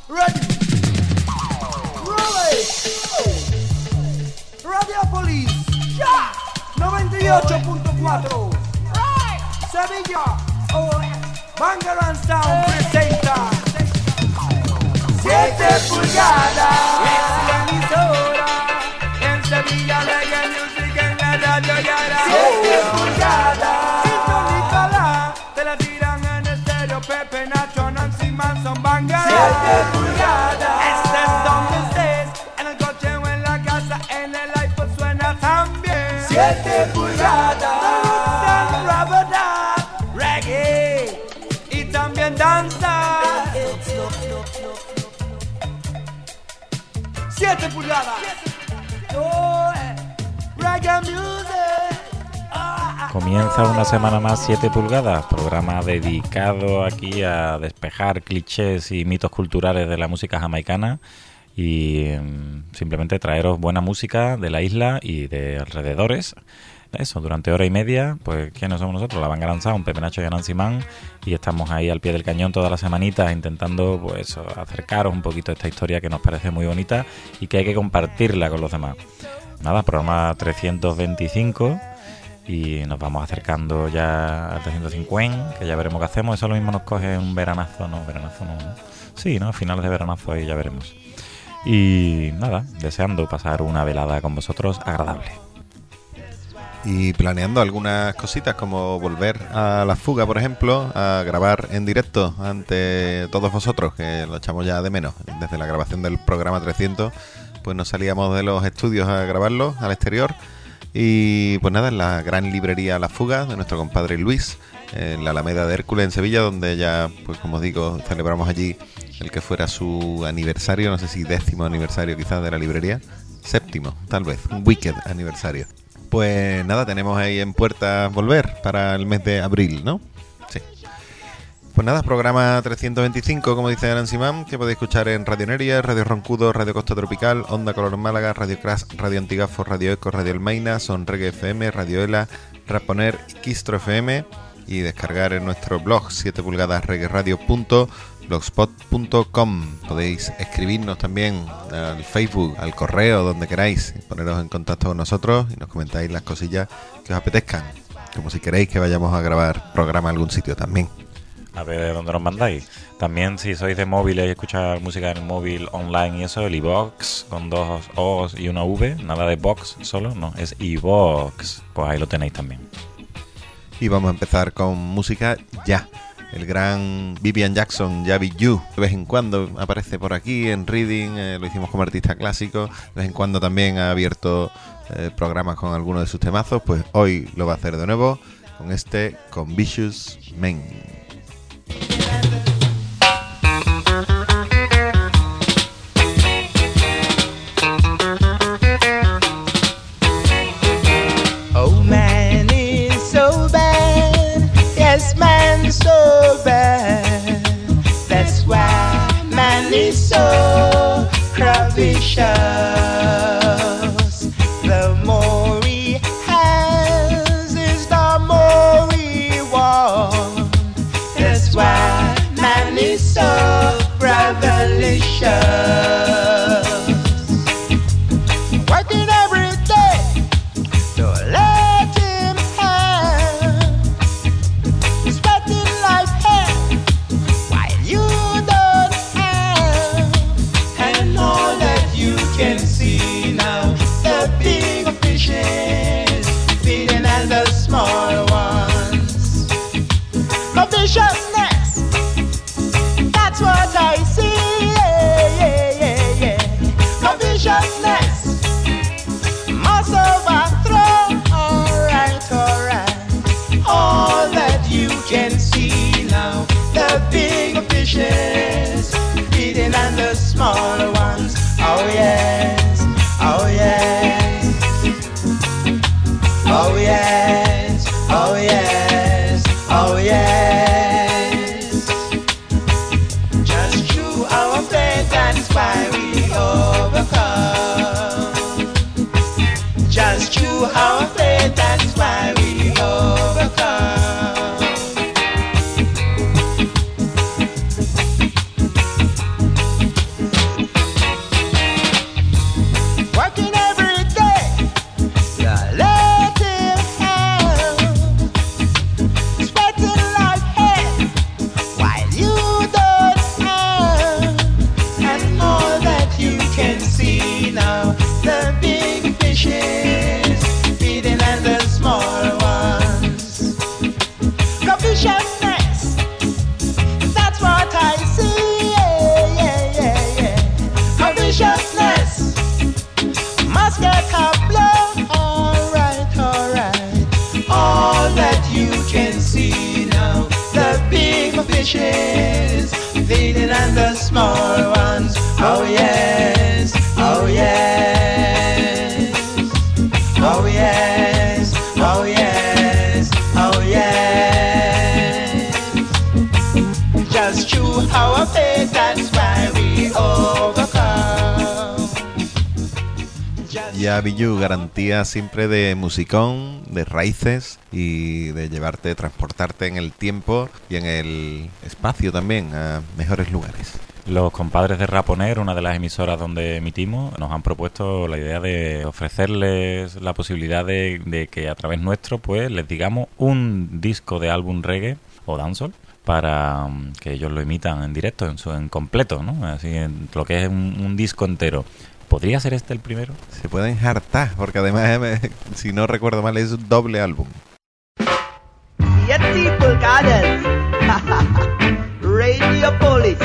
Ready. Roll. Radiopolis. Ya. 98.4. Sevilla. Bangarang Sound presenta 7 pulgadas. Es la emisora. En Sevilla Reggae Music en la radio Yara. 7 pulgadas. Sintonízala. Te la tiran en estéreo. Pepe, Nacho, Nancy, Manson, Bangarang. 7 pulgadas. Estés donde estés. En el coche o en la casa. En el iPod suena también. 7 pulgadas. Reggae y también danza. 7 pulgadas. Reggae music. Comienza una semana más 7 pulgadas, programa dedicado aquí a despejar clichés y mitos culturales de la música jamaicana y simplemente traeros buena música de la isla y de alrededores. Eso, durante hora y media, pues ¿quiénes somos nosotros? La Bangarang Sound, Pepe, Nacho y Nancy Man, y estamos ahí al pie del cañón todas las semanitas intentando pues acercaros un poquito a esta historia que nos parece muy bonita y que hay que compartirla con los demás. Nada, programa 325 y nos vamos acercando ya al 350, que ya veremos qué hacemos. Eso lo mismo nos coge un veranazo, no. Sí, ¿no? Finales de veranazo ahí ya veremos. Y nada, deseando pasar una velada con vosotros agradable. Y planeando algunas cositas como volver a La Fuga, por ejemplo, a grabar en directo ante todos vosotros, que lo echamos ya de menos. Desde la grabación del programa 300, pues nos salíamos de los estudios a grabarlo al exterior. Y pues nada, en la gran librería La Fuga de nuestro compadre Luis, en la Alameda de Hércules en Sevilla, donde ya, pues como os digo, celebramos allí el que fuera su aniversario, no sé si 10º aniversario quizás de la librería, 7º tal vez, un wicked aniversario. Pues nada, tenemos ahí en puerta volver para el mes de abril, ¿no? Sí. Pues nada, programa 325, como dice Nancy Man, que podéis escuchar en Radio Neria, Radio Roncudo, Radio Costa Tropical, Onda Color Málaga, Radio Crash, Radio Antigafo, Radio Eco, Radio El Maina, Son Reggae FM, Radio Ela, Raponer y Quistro FM, y descargar en nuestro blog 7pulgadasreggaeradio.blogspot.com. Podéis escribirnos también al Facebook, al correo, donde queráis, poneros en contacto con nosotros y nos comentáis las cosillas que os apetezcan, como si queréis que vayamos a grabar programa en algún sitio también. A ver de dónde nos mandáis. También si sois de móviles y escuchar música en el móvil online y eso, el iVoox con 2 O's y una V, nada de box solo, no, es iVoox, pues ahí lo tenéis también. Y vamos a empezar con música ya. El gran Vivian Jackson, Javi You, de vez en cuando aparece por aquí en Reading, lo hicimos como artista clásico, de vez en cuando también ha abierto programas con algunos de sus temazos, pues hoy lo va a hacer de nuevo con este Convicious Men. Oh man is so bad, yes man so bad, that's why man is so covetous. The more he has is the more he wants, that's why man is so revelicious. Working every day to let him have, sweating like hell while you don't have, and all that you can see now, the big fishes feeding on the small ones. Viciousness, that's what I see. Viciousness must overthrow. Alright, all that you can see now, the big fishes feeding on the smaller ones. Oh yes, oh yes, oh yes, oh yes, oh yes. you can see now the big fishes feeding on the small ones. Oh yes, oh yes, oh yes, oh yes, oh yes. Just through our faith, that's why we overcome. Ya Biju, garantía siempre de musicón, de raíces y de llevarte, transportarte en el tiempo y en el espacio también a mejores lugares. Los compadres de Raponer, una de las emisoras donde emitimos, nos han propuesto la idea de ofrecerles la posibilidad de que a través nuestro pues les digamos un disco de álbum reggae o dancehall para que ellos lo emitan en directo, en completo, ¿no? Así, en lo que es un disco entero. ¿Podría ser este el primero? Se pueden hartar, porque además, si no recuerdo mal, es un doble álbum. Radio Police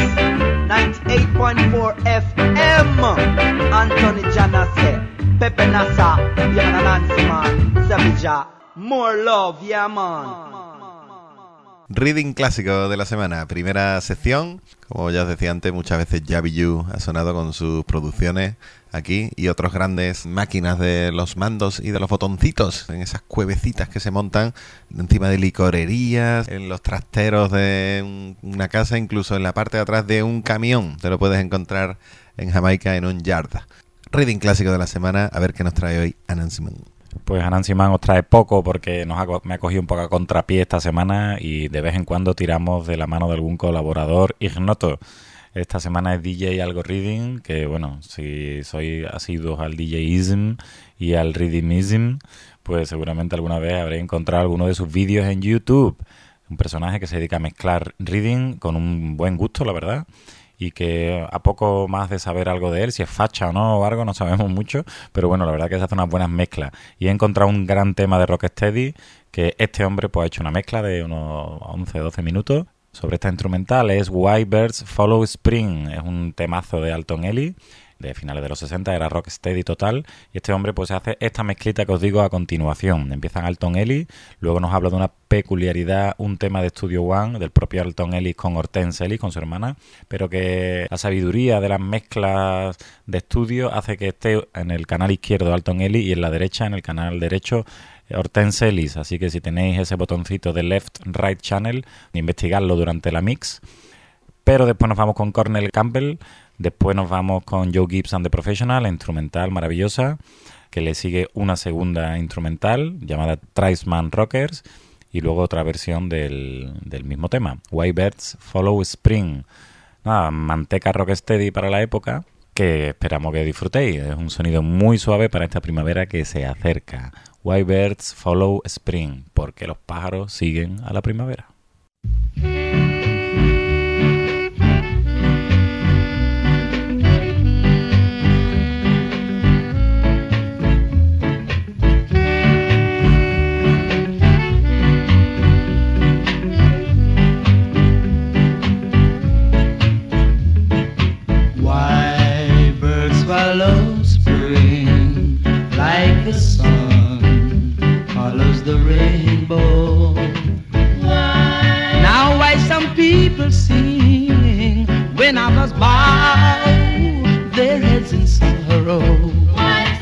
98.4 FM Anthony Janase Pepe Nasa Yana Nancy man Sevilla More love, yeah man. Reading clásico de la semana, primera sección. Como ya os decía antes, muchas veces Ya Biju ha sonado con sus producciones aquí y otros grandes máquinas de los mandos y de los botoncitos en esas cuevecitas que se montan encima de licorerías, en los trasteros de una casa, incluso en la parte de atrás de un camión. Te lo puedes encontrar en Jamaica en un yard. Reading clásico de la semana, a ver qué nos trae hoy Anansi Man. Pues Anansi Man os trae poco porque me ha cogido un poco a contrapié esta semana y de vez en cuando tiramos de la mano de algún colaborador ignoto. Esta semana es DJ Algo Reading, que bueno, si sois asiduos al DJism y al Readingism, pues seguramente alguna vez habréis encontrado alguno de sus vídeos en YouTube. Un personaje que se dedica a mezclar reading con un buen gusto, la verdad, y que a poco más de saber algo de él, si es facha o no o algo, no sabemos mucho, pero bueno, la verdad que se hace unas buenas mezclas. Y he encontrado un gran tema de Rocksteady, que este hombre pues ha hecho una mezcla de unos 11-12 minutos sobre esta instrumental. Es Why Birds Follow Spring, es un temazo de Alton Ellis, de finales de los 60, era Rocksteady total, y este hombre pues hace esta mezclita que os digo a continuación. Empiezan Alton Ellis, luego nos habla de una peculiaridad, un tema de Studio One, del propio Alton Ellis con Hortense Ellis, con su hermana, pero que la sabiduría de las mezclas de estudio hace que esté en el canal izquierdo Alton Ellis y en la derecha, en el canal derecho, Hortense Ellis. Así que si tenéis ese botoncito de Left Right Channel, investigadlo durante la mix. Pero después nos vamos con Cornel Campbell, después nos vamos con Joe Gibbs and the Professional, instrumental maravillosa, que le sigue una segunda instrumental llamada Tribesman Rockers y luego otra versión del mismo tema, Why Birds Follow Spring. Nada, manteca Rocksteady para la época, que esperamos que disfrutéis. Es un sonido muy suave para esta primavera que se acerca. Why Birds Follow Spring, porque los pájaros siguen a la primavera. Follow spring like the sun follows the rainbow. Now why some people sing when others bow their heads in sorrow? Why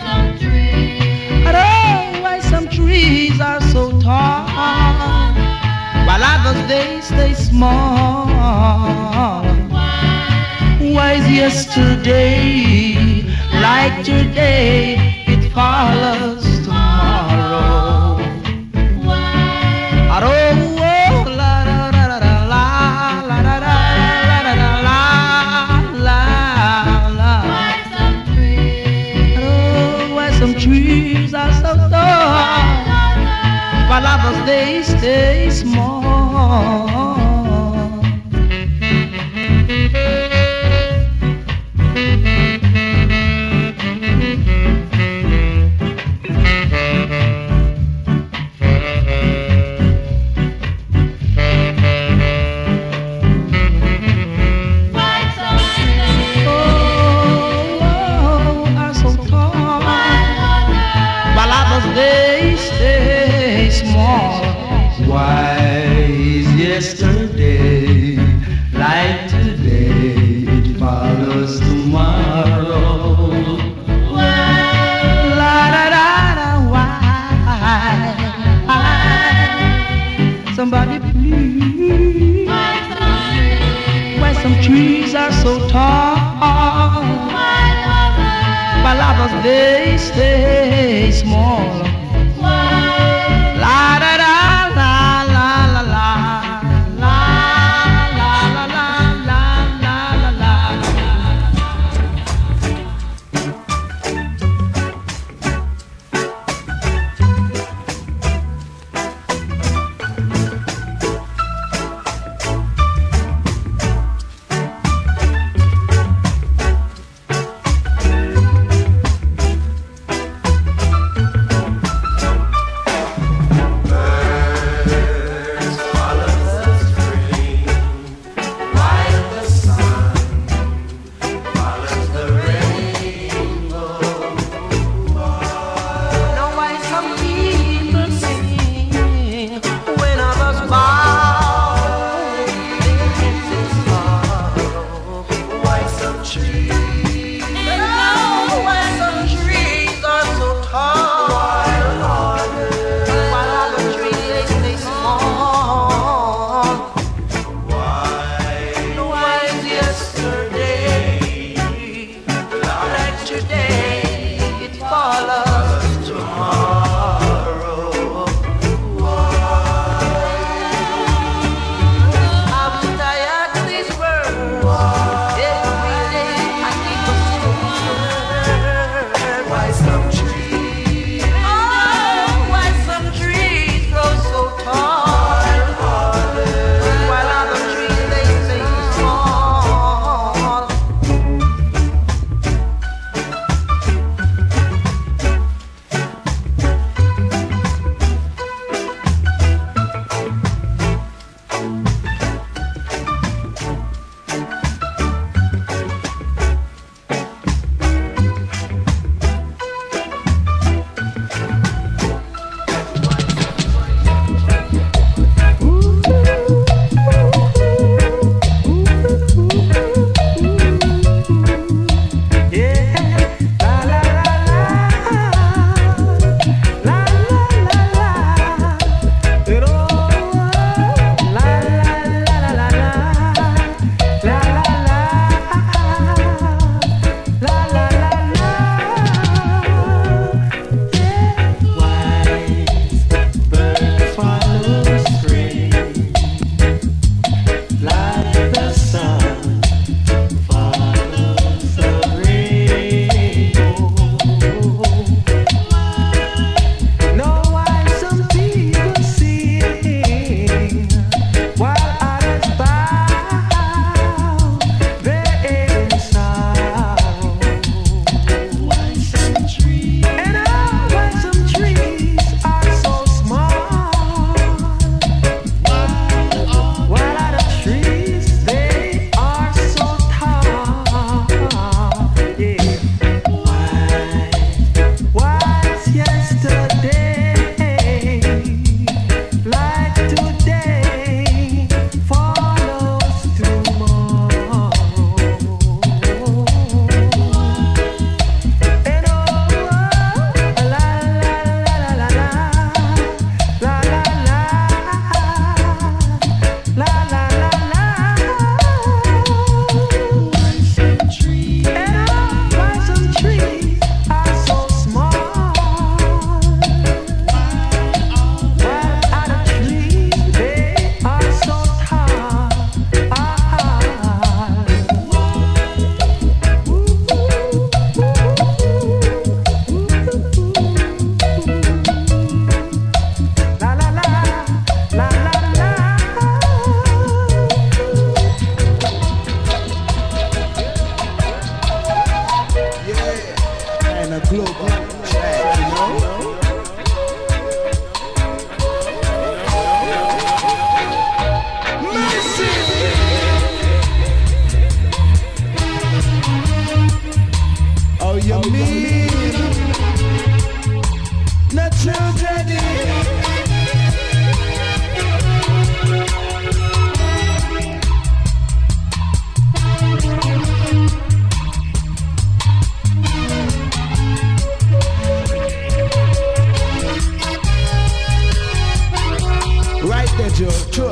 some trees are so tall while others they stay small? Why is yesterday like today, it follows tomorrow? Why? Oh, la la la la la la la la la la. Why some trees? Oh, why some trees are so tall while others they stay small? They stay small. Why is yesterday like today? It follows tomorrow. La da da da. Why? Somebody please. Why some trees are so tall? While others they stay small. La da da la la la la la la la la la la la. Right there, Joe.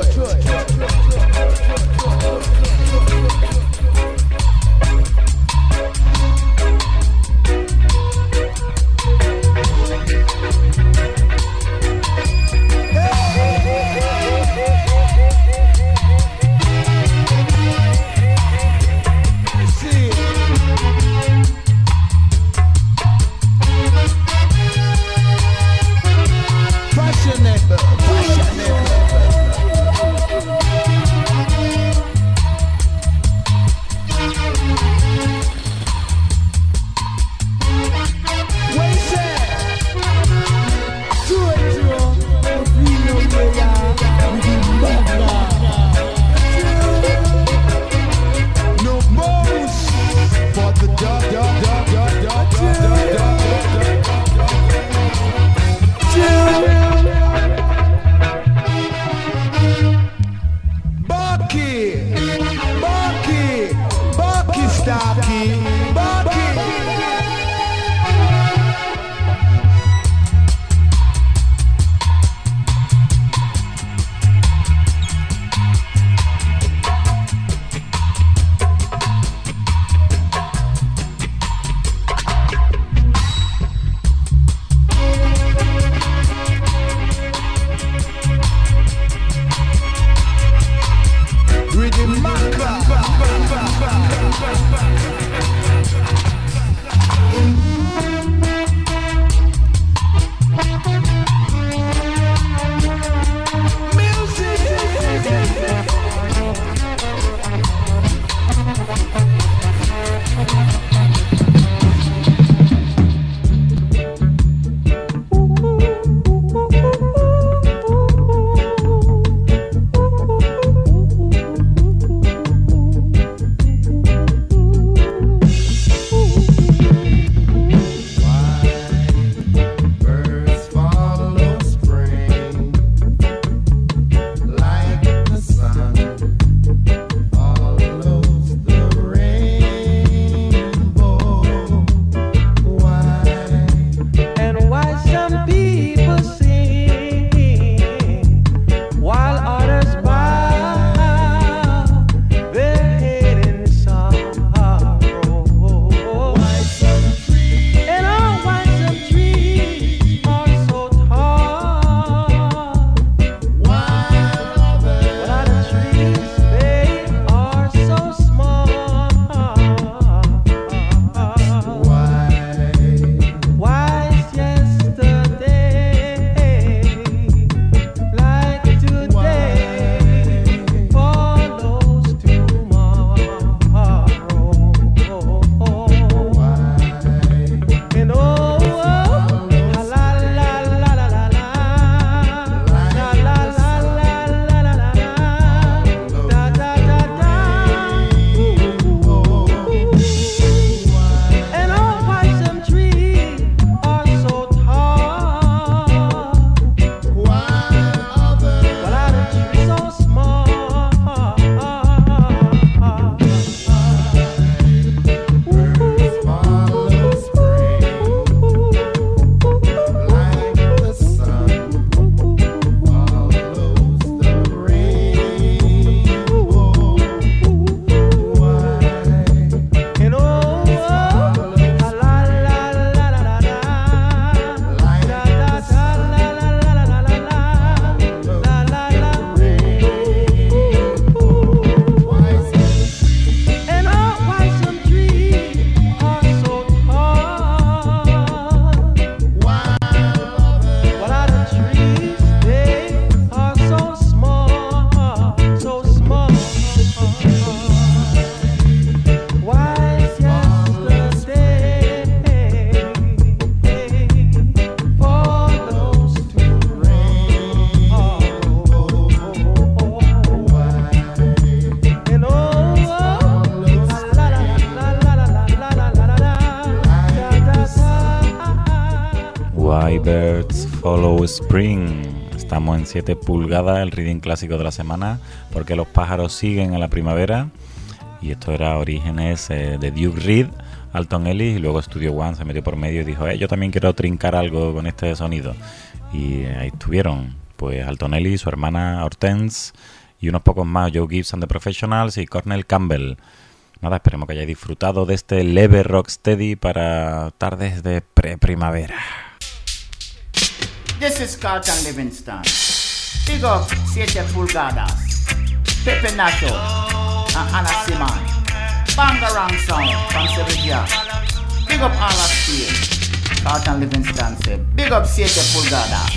Birds Follow Spring. Estamos en 7 pulgadas, el reading clásico de la semana, porque los pájaros siguen a la primavera. Y esto era orígenes de Duke Reed, Alton Ellis, y luego Studio One se metió por medio y dijo, yo también quiero trincar algo con este sonido. Y ahí estuvieron. Pues Altonelli, su hermana Hortense y unos pocos más, Joe Gibbs and the Professionals y Cornel Campbell. Nada, esperemos que hayáis disfrutado de este leve rocksteady para tardes de pre-primavera. This is Carlton Livingston. Big up 7 pulgadas. Pepe Nacho and Anna Simon. Bangarang Sound from Sevilla. Big up all of Steel. Carlton Livingston said, big up 7 pulgadas.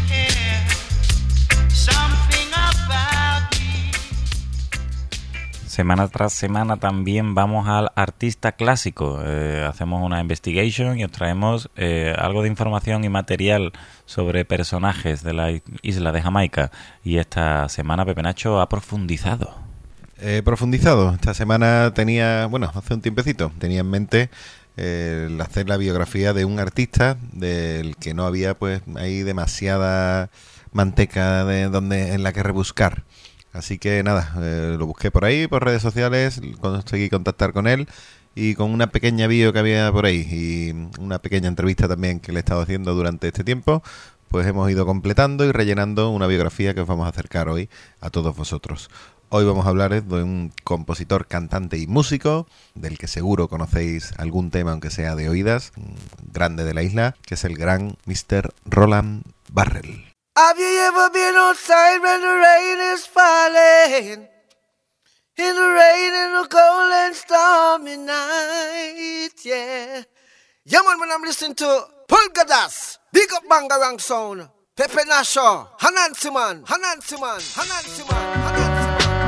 Semana tras semana también vamos al artista clásico. Hacemos una investigation y os traemos algo de información y material sobre personajes de la isla de Jamaica. Y esta semana Pepe Nacho ha profundizado. He profundizado. Esta semana tenía, bueno, hace un tiempecito, tenía en mente el hacer la biografía de un artista del que no había, pues, ahí demasiada manteca en la que rebuscar. Así que nada, lo busqué por ahí, por redes sociales, conseguí contactar con él y con una pequeña bio que había por ahí y una pequeña entrevista también que le he estado haciendo durante este tiempo, pues hemos ido completando y rellenando una biografía que os vamos a acercar hoy a todos vosotros. Hoy vamos a hablar de un compositor, cantante y músico, del que seguro conocéis algún tema, aunque sea de oídas, un grande de la isla, que es el gran Mr. Roland Barrell. Have you ever been outside when the rain is falling? In the rain, in the cold and stormy night, yeah. Yeah, man, when I'm listening to Pulgadas, Big Up Bangarang Sound, Pepe Nasho, Hanansi Man, Hanansi Man, Hanansi Man, Hanansi Man.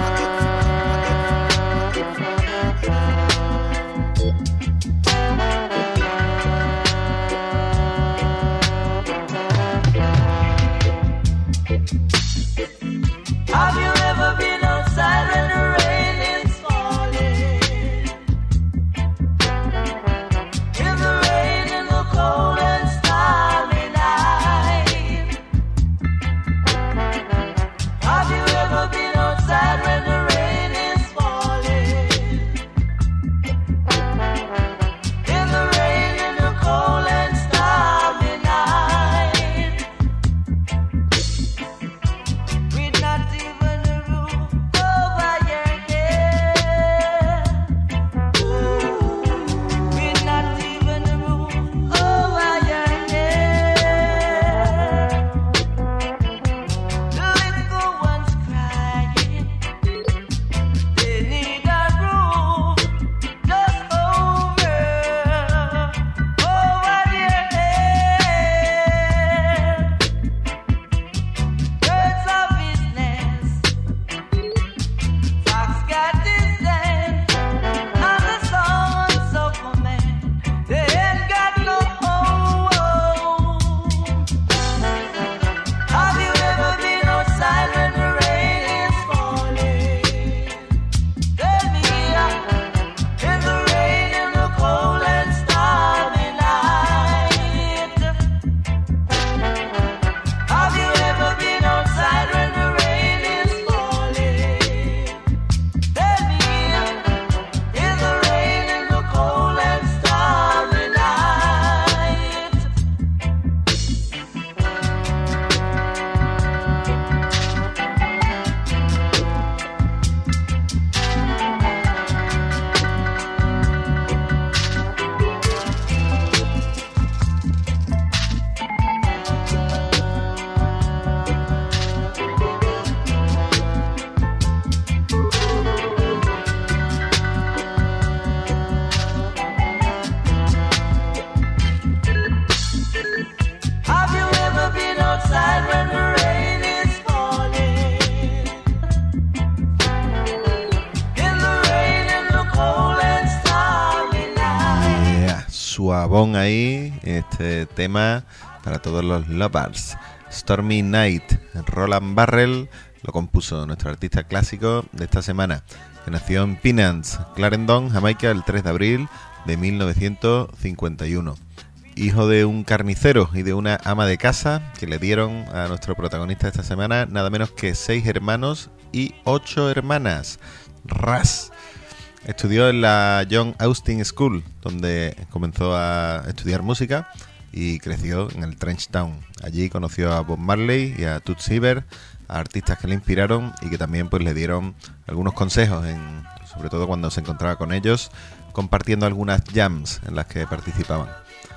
Have you ever been outside when the rain is falling? In the rain, in the cold and stormy night. Have you ever been outside when the rain is falling? In the rain, in the cold and stormy night. With not even a roof over your head. With not even a roof over your head. The little ones crying. They need a roof just over their head. Birds of business, fox got his land, and the sons of women, they ain't got no home. Have you ever been outside when the rain is falling? Tell me, in the rain, in the cold and stormy night. Have you ever been outside when the rain is falling? Tell me, in the rain, in the cold and stormy night. Have you ever been outside when the rain is falling? In the rain, in the cold and stormy night. Yeah, suavón ahí, este tema para todos los lovers. Stormy Night, Roland Barrell lo compuso nuestro artista clásico de esta semana, que nació en Penance, Clarendon, Jamaica, el 3 de abril de 1951. Hijo de un carnicero y de una ama de casa, que le dieron a nuestro protagonista esta semana nada menos que 6 hermanos y 8 hermanas. ¡Ras! Estudió en la John Austin School, donde comenzó a estudiar música, y creció en el Trench Town. Allí conoció a Bob Marley y a Toots Hibbert, a artistas que le inspiraron y que también pues le dieron algunos consejos, sobre todo cuando se encontraba con ellos, compartiendo algunas jams en las que participaban.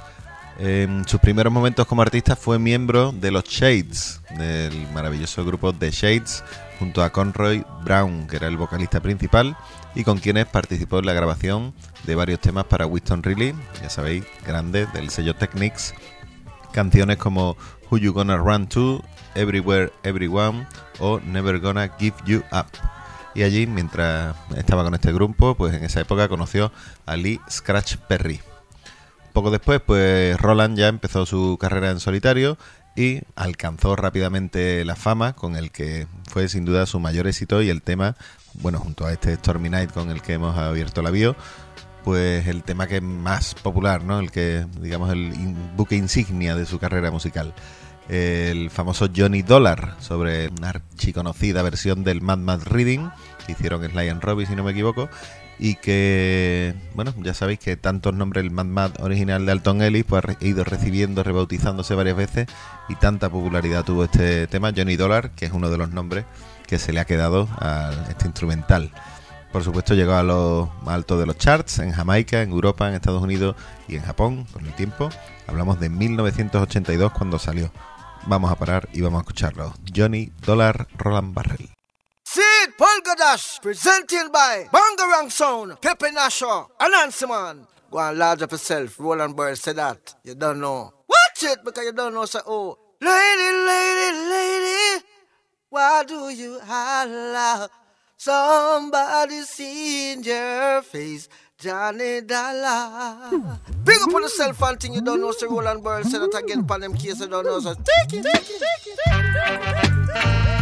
En sus primeros momentos como artista fue miembro de los Shades, del maravilloso grupo The Shades, junto a Conroy Brown, que era el vocalista principal, y con quienes participó en la grabación de varios temas para Winston Reilly, ya sabéis, grande, del sello Technics, canciones como Who You Gonna Run To, Everywhere Everyone o Never Gonna Give You Up. Y allí, mientras estaba con este grupo, pues en esa época conoció a Lee Scratch Perry. Poco después, pues Roland ya empezó su carrera en solitario y alcanzó rápidamente la fama, con el que fue sin duda su mayor éxito y el tema, bueno, junto a este Stormy Night con el que hemos abierto la bio, pues el tema que es más popular, ¿no? El que, digamos, el buque insignia de su carrera musical. El famoso Johnny Dollar, sobre una archiconocida versión del Mad Mad Reading que hicieron Sly and Robbie, si no me equivoco, y que, bueno, ya sabéis que tantos nombres, el Mad Mad original de Alton Ellis, pues ha ido recibiendo, rebautizándose varias veces, y tanta popularidad tuvo este tema, Johnny Dollar, que es uno de los nombres que se le ha quedado a este instrumental. Por supuesto llegó a lo más alto de los charts, en Jamaica, en Europa, en Estados Unidos y en Japón, con el tiempo. Hablamos de 1982 cuando salió. Vamos a parar y vamos a escucharlo. Johnny Dollar, Roland Barrel. Sid Polgadash, presented by Bangarang Sound, Pepe Nasho, and Nancy Man. Go and large up yourself, Roland Bird said that. You don't know. Watch it, because you don't know, say, oh. Lady, lady, lady, why do you holler? Somebody seen your face, Johnny Dollar. Big up on yourself and thing you don't know, say Roland Bird said that again, upon them case you don't know, so take it, take it, take it, take it, take it.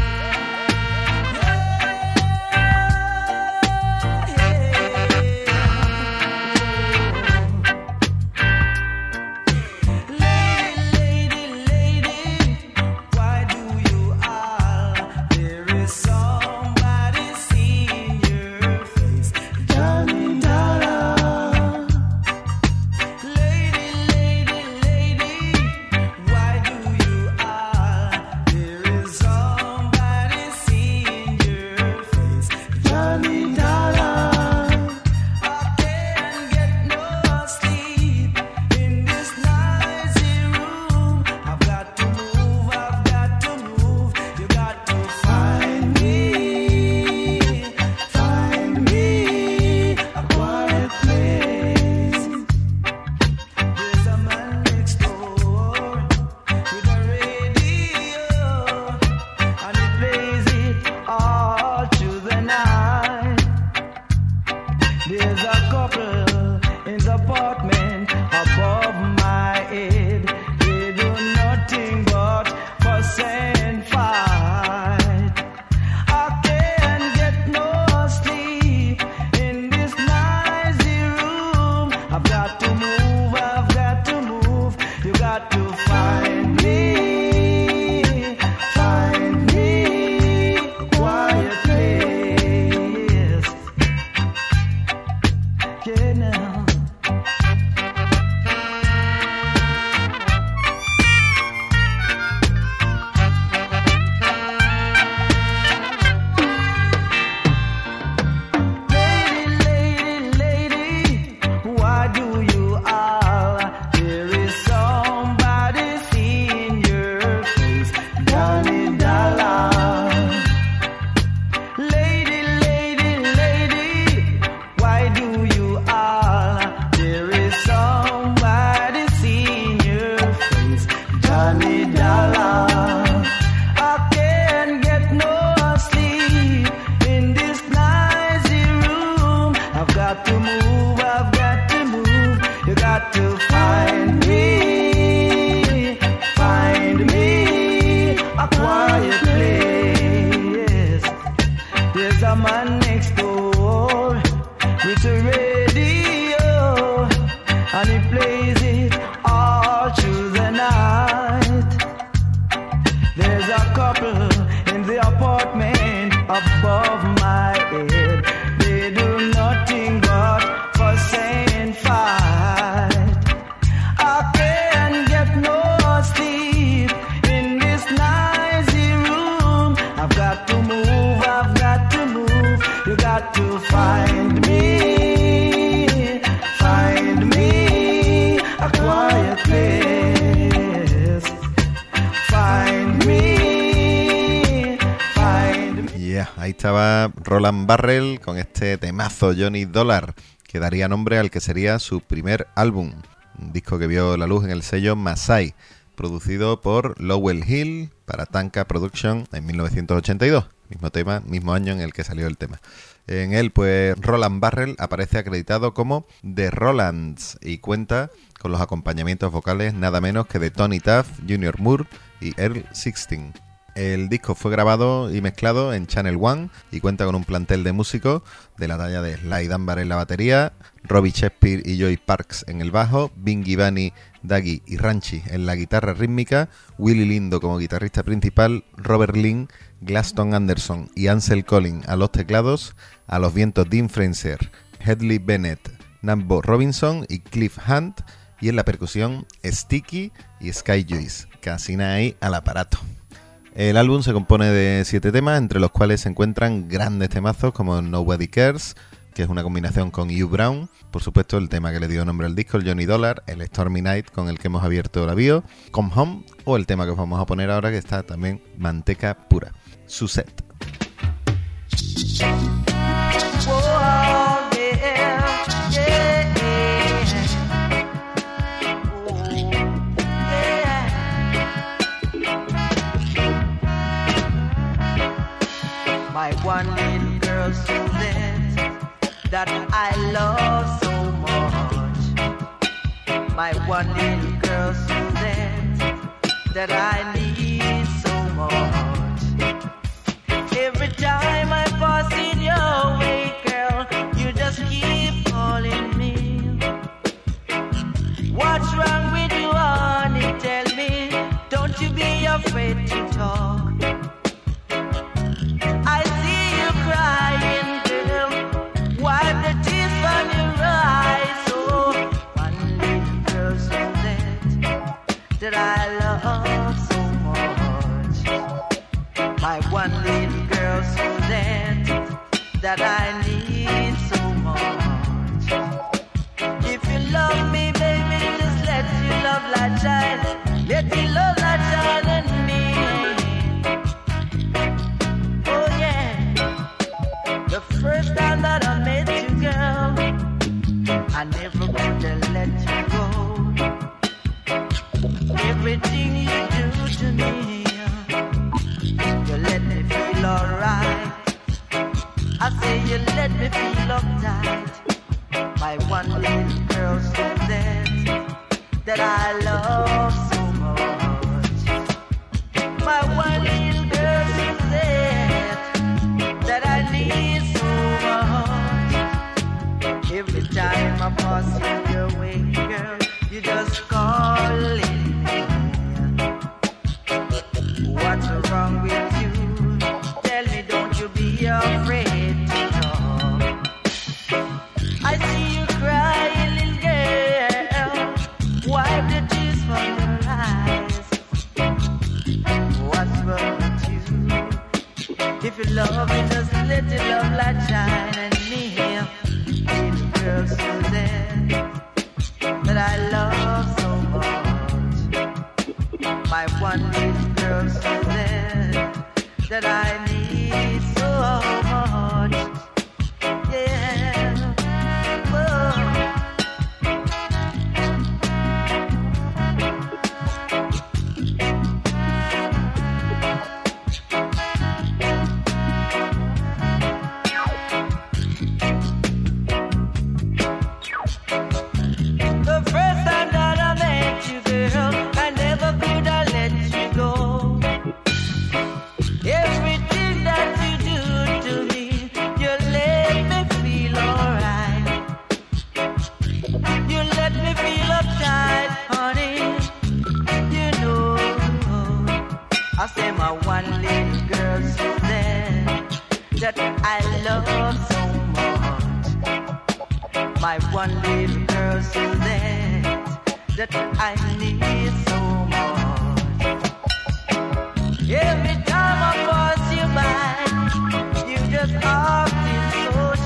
got to find me a quiet place. Find me. Yeah, ahí estaba Roland Barrel con este temazo Johnny Dollar, que daría nombre al que sería su primer álbum, un disco que vio la luz en el sello Masai, producido por Lowell Hill para Tanka Production en 1982, mismo tema, mismo año en el que salió el tema. En él, pues, Roland Barrel aparece acreditado como The Rolands y cuenta con los acompañamientos vocales nada menos que de Tony Tuff, Junior Moore y Earl Sixteen. El disco fue grabado y mezclado en Channel One y cuenta con un plantel de músicos de la talla de Sly Dunbar en la batería, Robbie Shakespeare y Joy Parks en el bajo, Bingy Bunny, Daggy y Ranchi en la guitarra rítmica, Willie Lindo como guitarrista principal, Robert Lynn, Glaston Anderson y Ansel Collins a los teclados, a los vientos Dean Fraser, Hedley Bennett, Nambo Robinson y Cliff Hunt, y en la percusión Sticky y Sky Joyce, casi nada ahí al aparato. El álbum se compone de 7 temas, entre los cuales se encuentran grandes temazos como Nobody Cares, que es una combinación con Hugh Brown, por supuesto el tema que le dio nombre al disco, el Johnny Dollar, el Stormy Night con el que hemos abierto la bio, Come Home, o el tema que os vamos a poner ahora, que está también Manteca Pura, Suzette. My one little girl Suzette, that I love so much. My one little girl Suzette, that I need so much. Every time I pass in your way, girl, you just keep calling me. What's wrong with you, honey? Tell me, don't you be afraid to talk. I see you crying, girl. Wipe the tears from your eyes. Oh, one little girl Suzette, that I love so much. My one little girl Suzette, that I need so much. If you love me, baby, just let your love light shine. Let your love light shine in me. The first time that I met you, girl, I never could have let you go. Everything you do to me, you let me feel alright. I say you let me feel uptight. My one little girl Suzette, that I love so much. My one little girl Suzette, that I need so much. Every time I pass your way, girl, you just calling me. What's wrong with you? Tell me, don't you be afraid to talk. I see you crying, little girl. Wipe the tears from your eyes. What's wrong with you? If you love me, just let your love light shine in me. Little girl Suzette, that I love so much. My one little girl Suzette, that I need so much. Yeah. Whoa. My one little girl Suzette, that I need so much. Every time I pass you by, you just acting so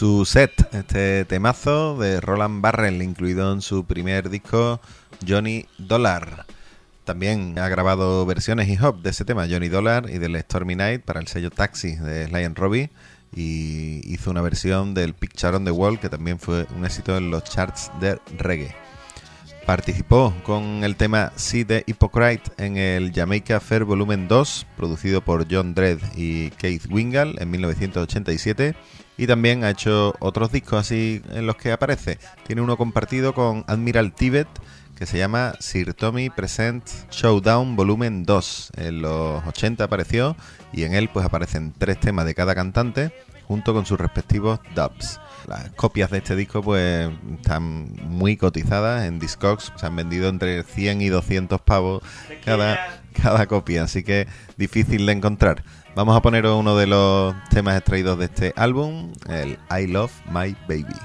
su set, este temazo de Roland Barrel, incluido en su primer disco Johnny Dollar. También ha grabado versiones hip hop de ese tema, Johnny Dollar, y del Stormy Night para el sello Taxi de Sly and Robbie, y hizo una versión del Picture on the Wall que también fue un éxito en los charts de reggae. Participó con el tema See the Hypocrite en el Jamaica Fair Volumen 2, producido por John Dredd y Keith Wingal en 1987, y también ha hecho otros discos así en los que aparece. Tiene uno compartido con Admiral Tibet que se llama Sir Tommy Presents Showdown Volumen 2. En los 80 apareció, y en él pues aparecen 3 temas de cada cantante junto con sus respectivos dubs. Las copias de este disco pues están muy cotizadas en Discogs, se han vendido entre 100 y 200 pavos cada copia, así que difícil de encontrar. Vamos a poner uno de los temas extraídos de este álbum, el I Love My Baby.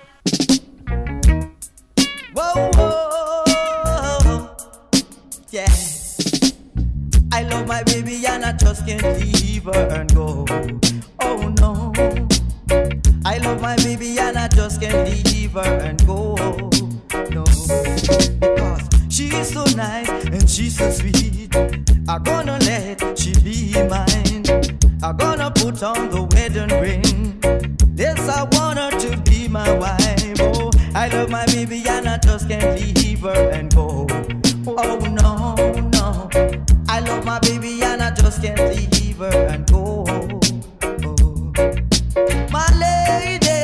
Whoa, whoa, yeah. I love my baby and I just can't leave her and go. Oh no. I love my baby and I just can't leave her and go. No. Because she's so nice and she's so sweet. I'm gonna let she be mine. I'm gonna put on the wedding ring. Yes, I want her to be my wife. Oh, I love my baby and I just can't leave her and go. Oh no, no. I love my baby and I just can't leave her and go. Oh. My lady,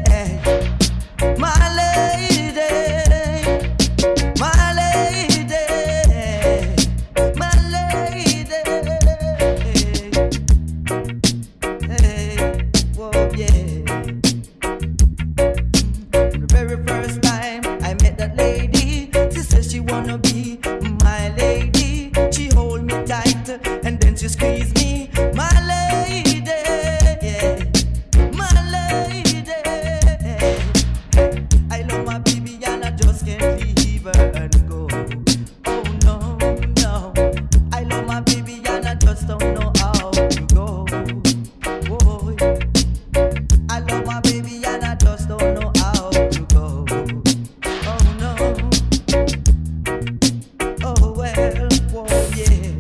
my lady, my lady, my lady. Hey, whoa, yeah. The very first time I met that lady, she said she wanna be my lady. She hold me tight and then she squeeze me, my lady, yeah, my lady. I love my baby and I just can't leave her and go. Oh no, no. I love my baby and I just don't know how to go. Oh, I love my baby and I just don't know how to go. Oh no. Oh well, whoa, yeah.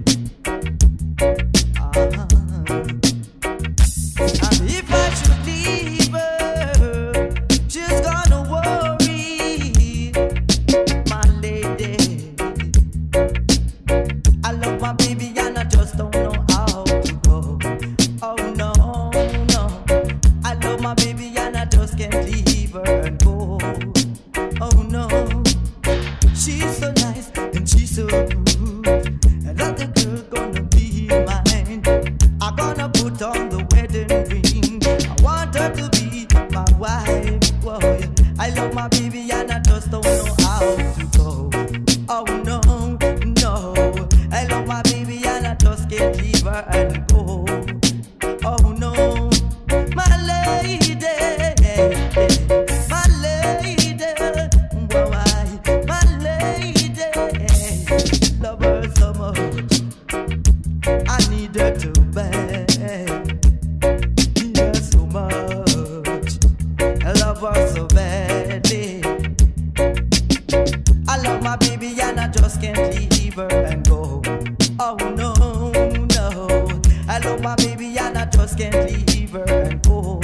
And if I should leave her, she's gonna worry, my lady. I love my baby and I just don't know how to go. Oh no, no. I love my baby and I just can't leave her and go. Oh no. She's so nice and she's so good, and that the girl gonna be mine. I'm gonna put on the wedding ring. I want her to be my wife. Whoa, yeah. I love my baby and I just don't know how to go. Oh no, no. I love my baby and I just can't leave her and go. Oh no, my lady, my lady, why, my lady, love her so much, I need her to bed, need her so much, I love her so badly. I love my baby and I just can't leave her and go. Oh no, no. I love my baby and I just can't leave her and go.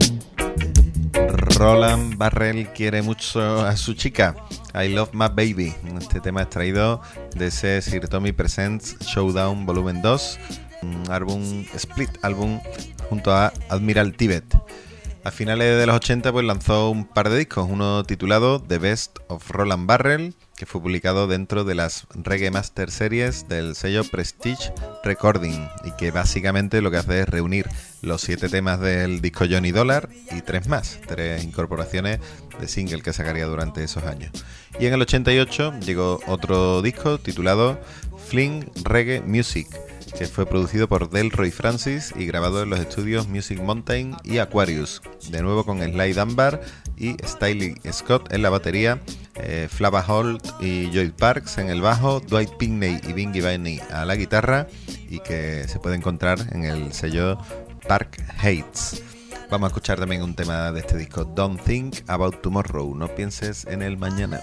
Roland Barrel quiere mucho a su chica. I Love My Baby. Este tema extraído de ese Sir Tommy Presents Showdown Volumen 2, un álbum split álbum junto a Admiral Tibet. A finales de los 80 pues lanzó un par de discos, uno titulado The Best of Roland Barrel, que fue publicado dentro de las Reggae Master Series del sello Prestige Recording, y que básicamente lo que hace es reunir los 7 temas del disco Johnny Dollar y 3 más, 3 incorporaciones de single que sacaría durante esos años. Y en el 88 llegó otro disco titulado Fling Reggae Music, que fue producido por Delroy Francis y grabado en los estudios Music Mountain y Aquarius, de nuevo con Sly Dunbar y Stiley Scott en la batería, Flava Holt y Joy Parks en el bajo, Dwight Pinkney y Bingy Bainey a la guitarra, y que se puede encontrar en el sello Park Hates. Vamos a escuchar también un tema de este disco, Don't Think About Tomorrow, no pienses en el mañana.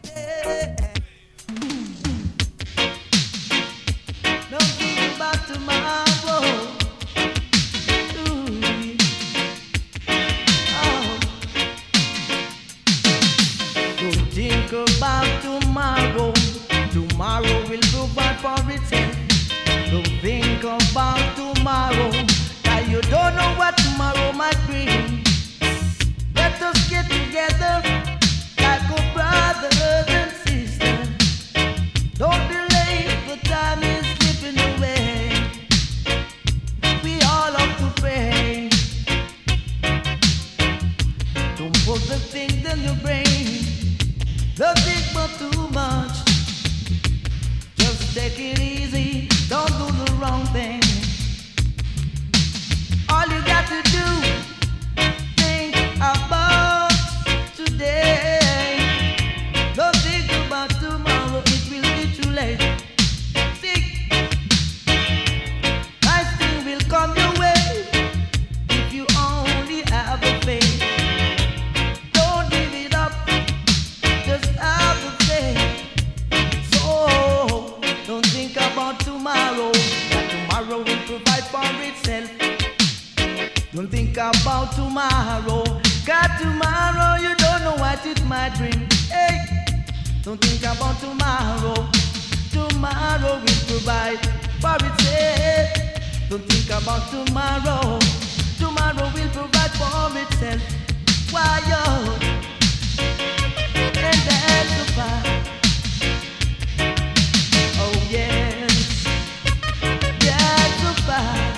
Don't think about tomorrow. Ooh. Oh. Don't think about tomorrow. Tomorrow will provide for itself. Don't think about tomorrow. Now you don't know what tomorrow might bring. Let us get together like a brothers and sisters. Don't delay, the time is slipping away. We all have to pray. Don't put the things in your brain. Don't think about too much. Just take it easy. Don't do the wrong thing. All you got to do, think about today. Don't think about tomorrow, it will be too late. Think, nice thing will come your way if you only have a faith. Don't give it up, just have a faith. So, don't think about tomorrow, that tomorrow will provide for itself. Don't think about tomorrow, 'cause tomorrow you don't know what it might bring. Hey, don't think about tomorrow. Tomorrow will provide for itself. Don't think about tomorrow. Tomorrow will provide for itself. Why yo? And that's the fact. Oh yes, that's the fact.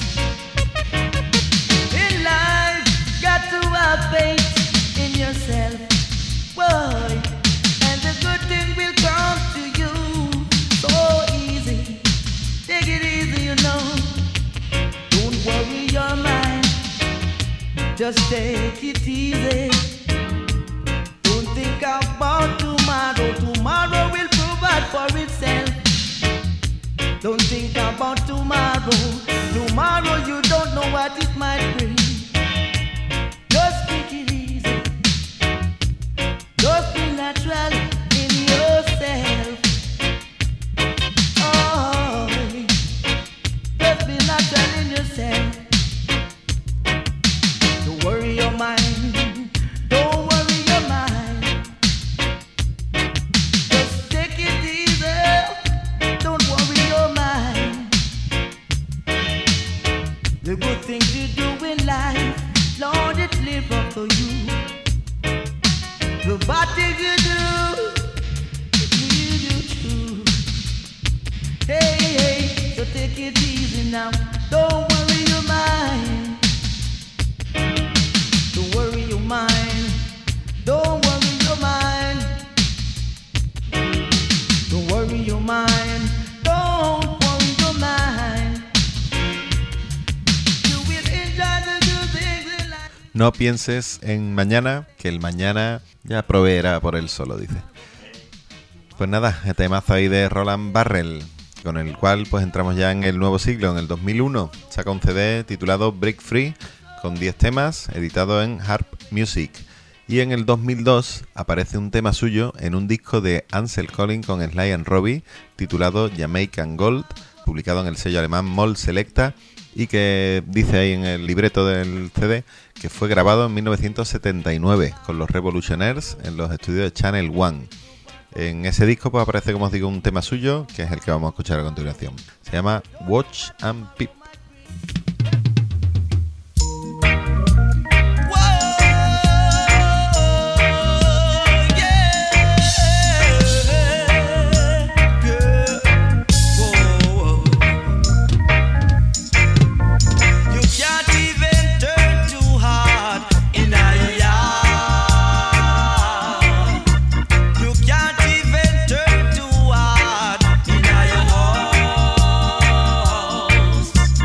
Faith in yourself, boy, and the good thing will come to you so easy. Take it easy, you know. Don't worry your mind, just take it easy. Don't think about tomorrow. Tomorrow will provide for itself. Don't think about tomorrow. Tomorrow you don't know what it might bring. Just take it easy. Just be natural in yourself. Oh, just be natural in yourself. Don't worry your mind. Don't worry your mind. Just take it easy. Don't worry your mind. The good things you do in life, Lord, it live up to you. The bad things you do too. Hey, hey, so take it easy now. Don't worry your mind. Don't worry your mind. Don't worry your mind. Don't worry your mind. Don't worry your mind. You will enjoy the good things in life. No pienses en mañana, que el mañana ya proveerá por él solo, dice. Pues nada, el temazo ahí de Roland Barrel, con el cual pues entramos ya en el nuevo siglo. En el 2001 saca un CD titulado Break Free, con 10 temas, editado en Harp Music. Y en el 2002 aparece un tema suyo en un disco de Ansel Collins con Sly and Robbie, titulado Jamaican Gold, publicado en el sello alemán Moll Selecta, y que dice ahí en el libreto del CD que fue grabado en 1979 con los Revolutionaires en los estudios de Channel One. En ese disco pues aparece, como os digo, un tema suyo, que es el que vamos a escuchar a continuación. Se llama Watch and Peep. House.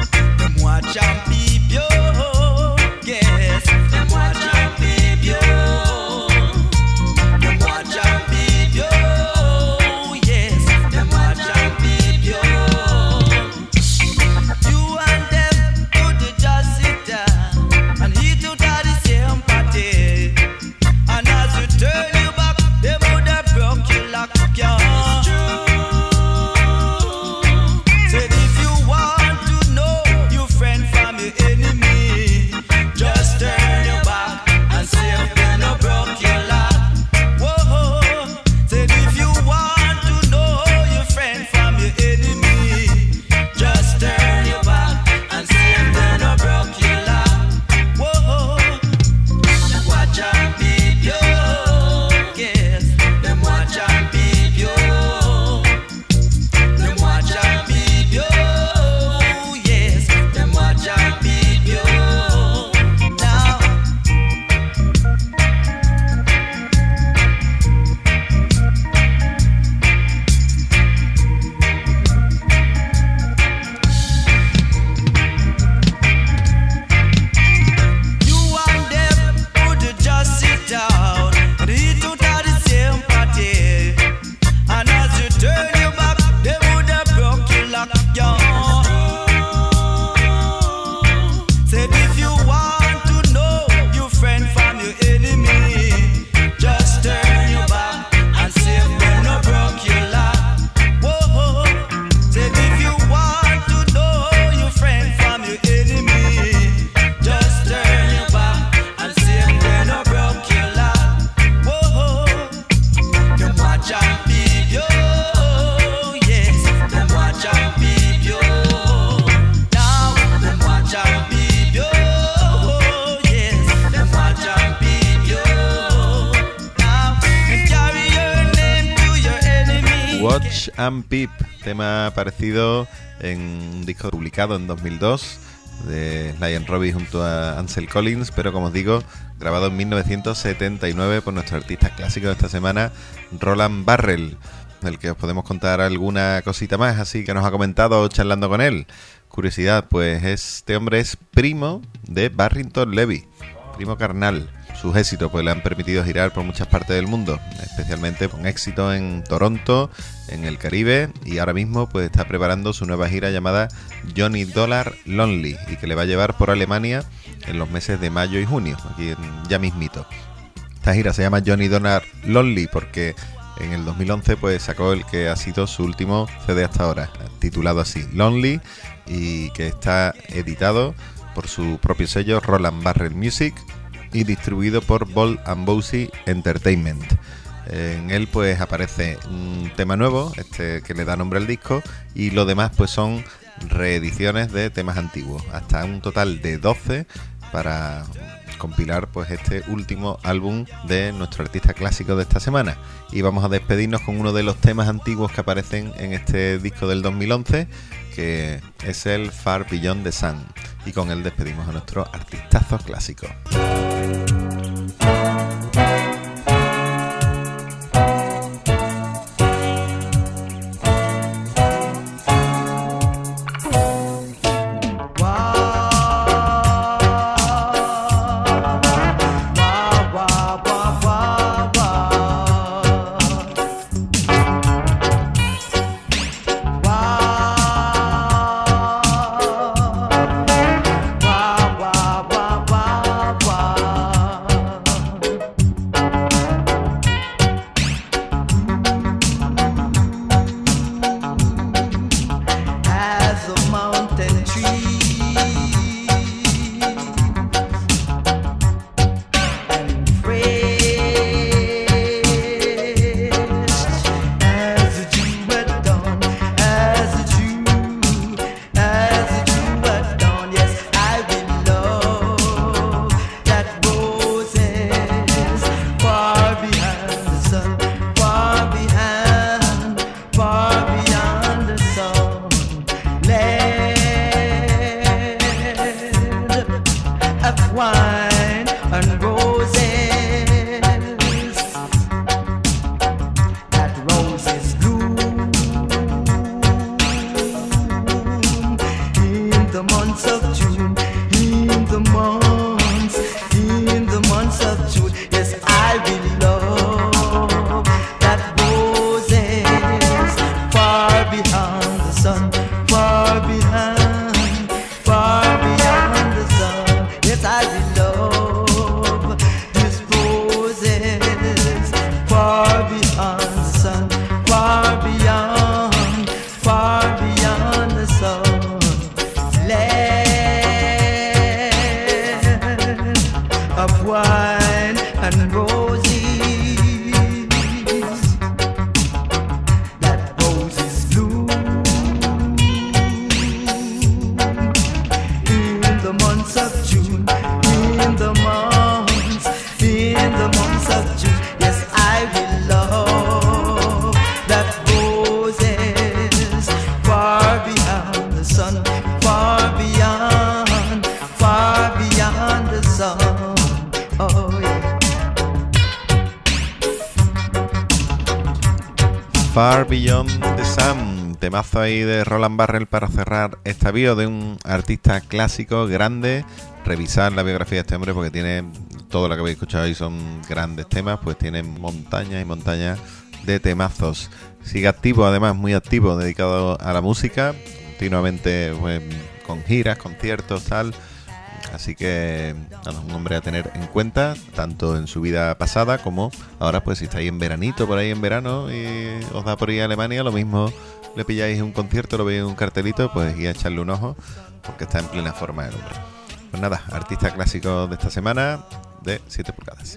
Watch and Peep, tema aparecido en un disco publicado en 2002 de Sly and Robbie junto a Ansel Collins, pero como os digo, grabado en 1979 por nuestro artista clásico de esta semana, Roland Barrell, del que os podemos contar alguna cosita más así que nos ha comentado charlando con él. Curiosidad, pues este hombre es primo de Barrington Levy, primo carnal. Sus éxitos pues le han permitido girar por muchas partes del mundo, especialmente con éxito en Toronto, en el Caribe, y ahora mismo pues está preparando su nueva gira llamada Johnny Dollar Lonely, y que le va a llevar por Alemania en los meses de mayo y junio, aquí ya mismito. Esta gira se llama Johnny Dollar Lonely porque en el 2011 pues sacó el que ha sido su último CD hasta ahora, titulado así, Lonely, y que está editado por su propio sello Roland Barrell Music y distribuido por Bold & Bowsy Entertainment. En él pues aparece un tema nuevo, este que le da nombre al disco, y lo demás pues son reediciones de temas antiguos, hasta un total de 12 para compilar pues este último álbum de nuestro artista clásico de esta semana. Y vamos a despedirnos con uno de los temas antiguos que aparecen en este disco del 2011, que es el Far Beyond the Sun, y con él despedimos a nuestro artistazo clásico. Far Beyond the Sun, temazo ahí de Roland Barrell para cerrar esta bio de un artista clásico grande. Revisar la biografía de este hombre porque tiene todo lo que habéis escuchado ahí, son grandes temas, pues tiene montañas y montañas de temazos. Sigue activo, además muy activo, dedicado a la música, continuamente pues, con giras, conciertos, tal. Así que nada, un hombre a tener en cuenta, tanto en su vida pasada como ahora, pues si estáis en veranito, por ahí en verano, y os da por ir a Alemania, lo mismo le pilláis un concierto, lo veis en un cartelito, pues ir a echarle un ojo, porque está en plena forma el hombre. Pues nada, artista clásico de esta semana, de 7 pulgadas.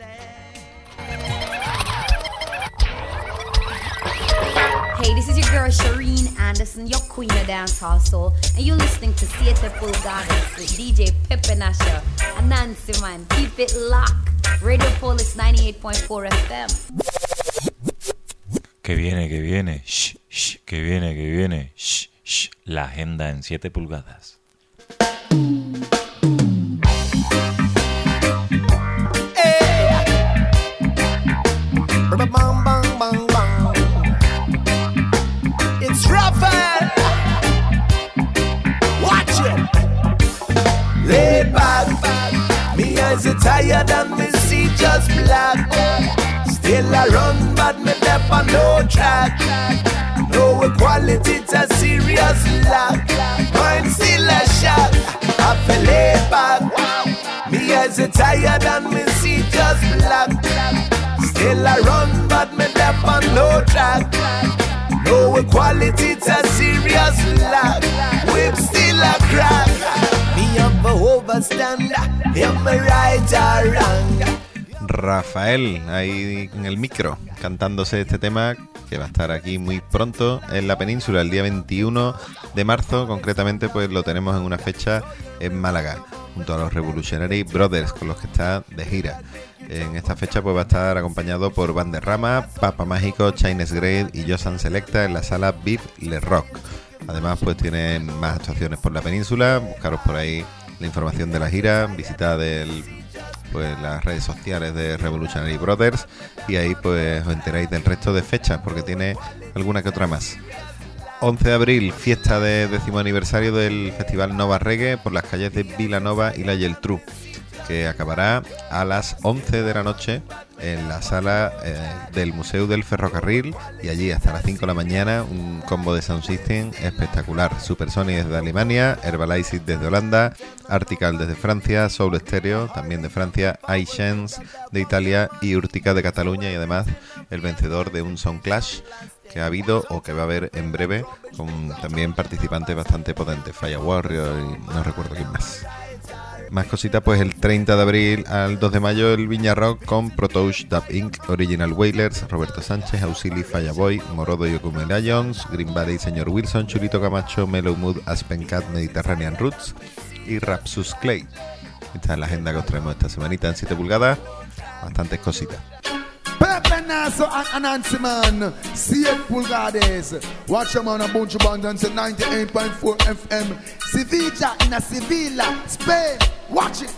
Hey, this is your girl Shireen Anderson, your queen of dancehall soul, and you're listening to 7 Pulgadas with DJ Pepe Nasha and Nancy Man. Keep it locked. Radio Polis 98.4 FM. que viene, shh, shh, que viene, shh, shh, la agenda en 7 pulgadas. Bang, bang, bang, bang. It's Raphael. Watch it. Lay back. Me eyes are tired and me see just black. Still I run, but me step on no track. No equality, it's a serious lack. Mine still a shock. I feel lay back. Me eyes are tired and me see just black. Still I run, but me step on no track. No equality, it's a serious lack. Whip still a crack. Me have a overstand. Am I right or wrong? Rafael, ahí en el micro, cantándose este tema que va a estar aquí muy pronto en la península, el día 21 de marzo, concretamente pues lo tenemos en una fecha en Málaga, junto a los Revolutionary Brothers, con los que está de gira. En esta fecha pues va a estar acompañado por Banderrama, Papa Mágico, Chinese Grade y Josan Selecta en la sala Vive Le Rock. Además pues tienen más actuaciones por la península, buscaros por ahí la información de la gira, visita pues las redes sociales de Revolutionary Brothers y ahí pues os enteráis del resto de fechas porque tiene alguna que otra más. 11 de abril, fiesta de 10º aniversario del Festival Nova Reggae por las calles de Vilanova y la Geltrú, que acabará a las 11 de la noche en la sala del Museo del Ferrocarril y allí hasta las 5 de la mañana un combo de sound system espectacular. Supersonic desde Alemania, Herbalife desde Holanda, Artical desde Francia, Soul Stereo también de Francia, iShens de Italia y Urtica de Cataluña, y además el vencedor de un Sound Clash que ha habido o que va a haber en breve, con también participantes bastante potentes, Fire Warrior y no recuerdo quién más. Más cositas, pues el 30 de abril al 2 de mayo el Viña Rock con Protouch, Dub Inc., Original Wailers, Roberto Sánchez, Auxili, Fireboy, Morodo y Okume Lions, Green Valley, Señor Wilson, Chulito Camacho, Mellow Mood, Aspen Cat, Mediterranean Roots y Rapsus Clay. Esta es la agenda que os traemos esta semanita en 7 pulgadas, bastantes cositas. Pepe Nasso and Nancy Man, 7 pulgadas. Watch them on a bunch of abundance at 98.4 FM. Sevilla in a Sevilla, Spain. Watch it.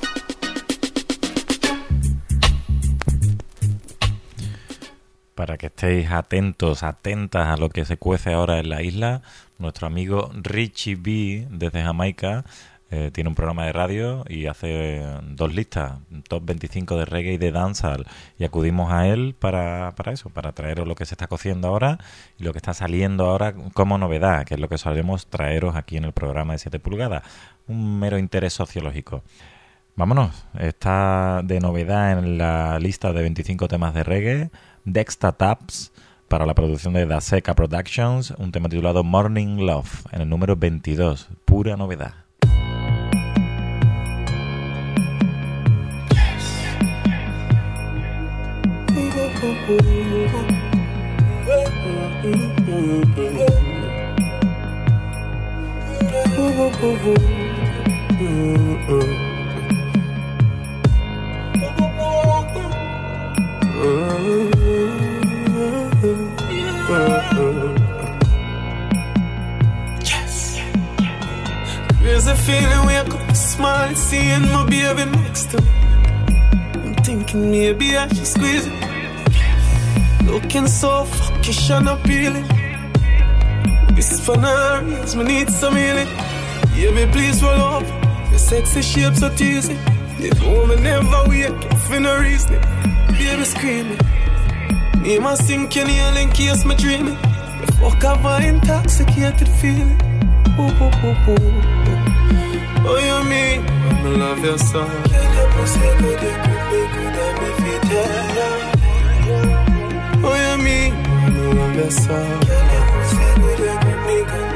Para que estéis atentos, atentas a lo que se cuece ahora en la isla, nuestro amigo Richie B desde Jamaica tiene un programa de radio y hace 2 listas, top 25 de reggae y de dancehall, y acudimos a él para eso, para traeros lo que se está cociendo ahora y lo que está saliendo ahora como novedad, que es lo que solemos traeros aquí en el programa de 7 pulgadas, un mero interés sociológico. Vámonos, está de novedad en la lista de 25 temas de reggae Dexta Taps para la producción de Da Seca Productions, un tema titulado Morning Love en el número 22, pura novedad. There's a feeling wake up, smile, seeing my baby next to me. I'm thinking maybe I should squeeze it. Looking so fuckish and appealing. This for now reason, me need some healing. Baby, please roll up. Your sexy shape so teasing. You know me never wake up for no reason. Baby screaming. Me must sink your nail in case me dreaming. The fuck have I intoxicated feeling. Ooh, ooh, ooh, ooh. Oh, you mean I love your soul. Can you pussy good, you could be good and me fit tell ya. Oh, you mean I love your soul. Can you pussy good, you could be good.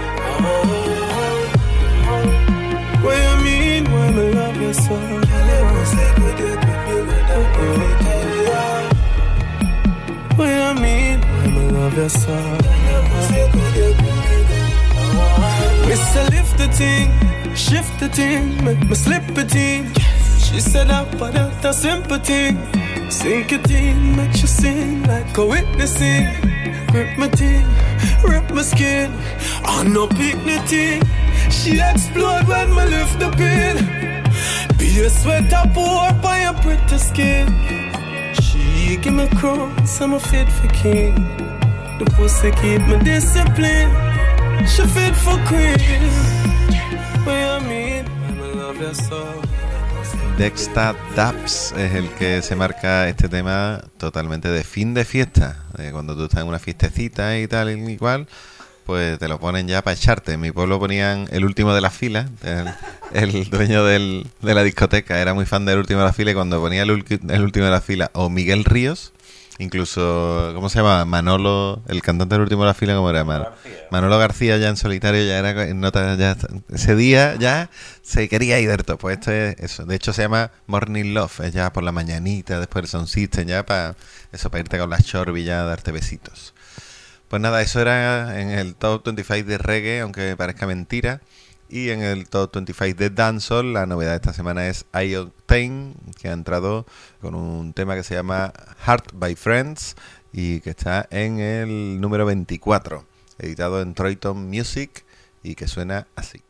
Oh, you mean when I love your soul. Can you pussy good, you could be good and me fit tell ya. Oh, you mean when I love your soul. Can you pussy good, you could be good. We say lift the thing, shift the thing, make me slip a thing. She said that but that's a sympathy. Sink it in, make you sing like a witnessing. Rip my teeth, rip my skin. On no dignity. She explode when me lift the pin. Be a sweater pour by a pretty skin. She give me crumbs, I'm a fit for king. The pussy keep me discipline. She fit for queen. What I mean, I love you so. Dexta Daps es el que se marca este tema totalmente de fin de fiesta. Cuando tú estás en una fiestecita y tal y igual, pues te lo ponen ya para echarte. En mi pueblo ponían El Último de la Fila. El dueño de la discoteca era muy fan del Último de la Fila, y cuando ponía el Último de la Fila o Miguel Ríos, incluso, ¿cómo se llama? Manolo, el cantante del Último de la Fila, ¿cómo era? Manolo García, ya en solitario, ya era en nota, ya ese día ya se quería ir de todo. Pues esto es eso. De hecho se llama Morning Love, es ya por la mañanita, después del Sound System, ya para eso, para irte con las Chorbi, ya darte besitos. Pues nada, eso era en el Top 25 de Reggae, aunque parezca mentira. Y en el Top 25 de Dancehall, la novedad de esta semana es I-Octane, que ha entrado con un tema que se llama Heart by Friends y que está en el número 24, editado en Troyton Music, y que suena así.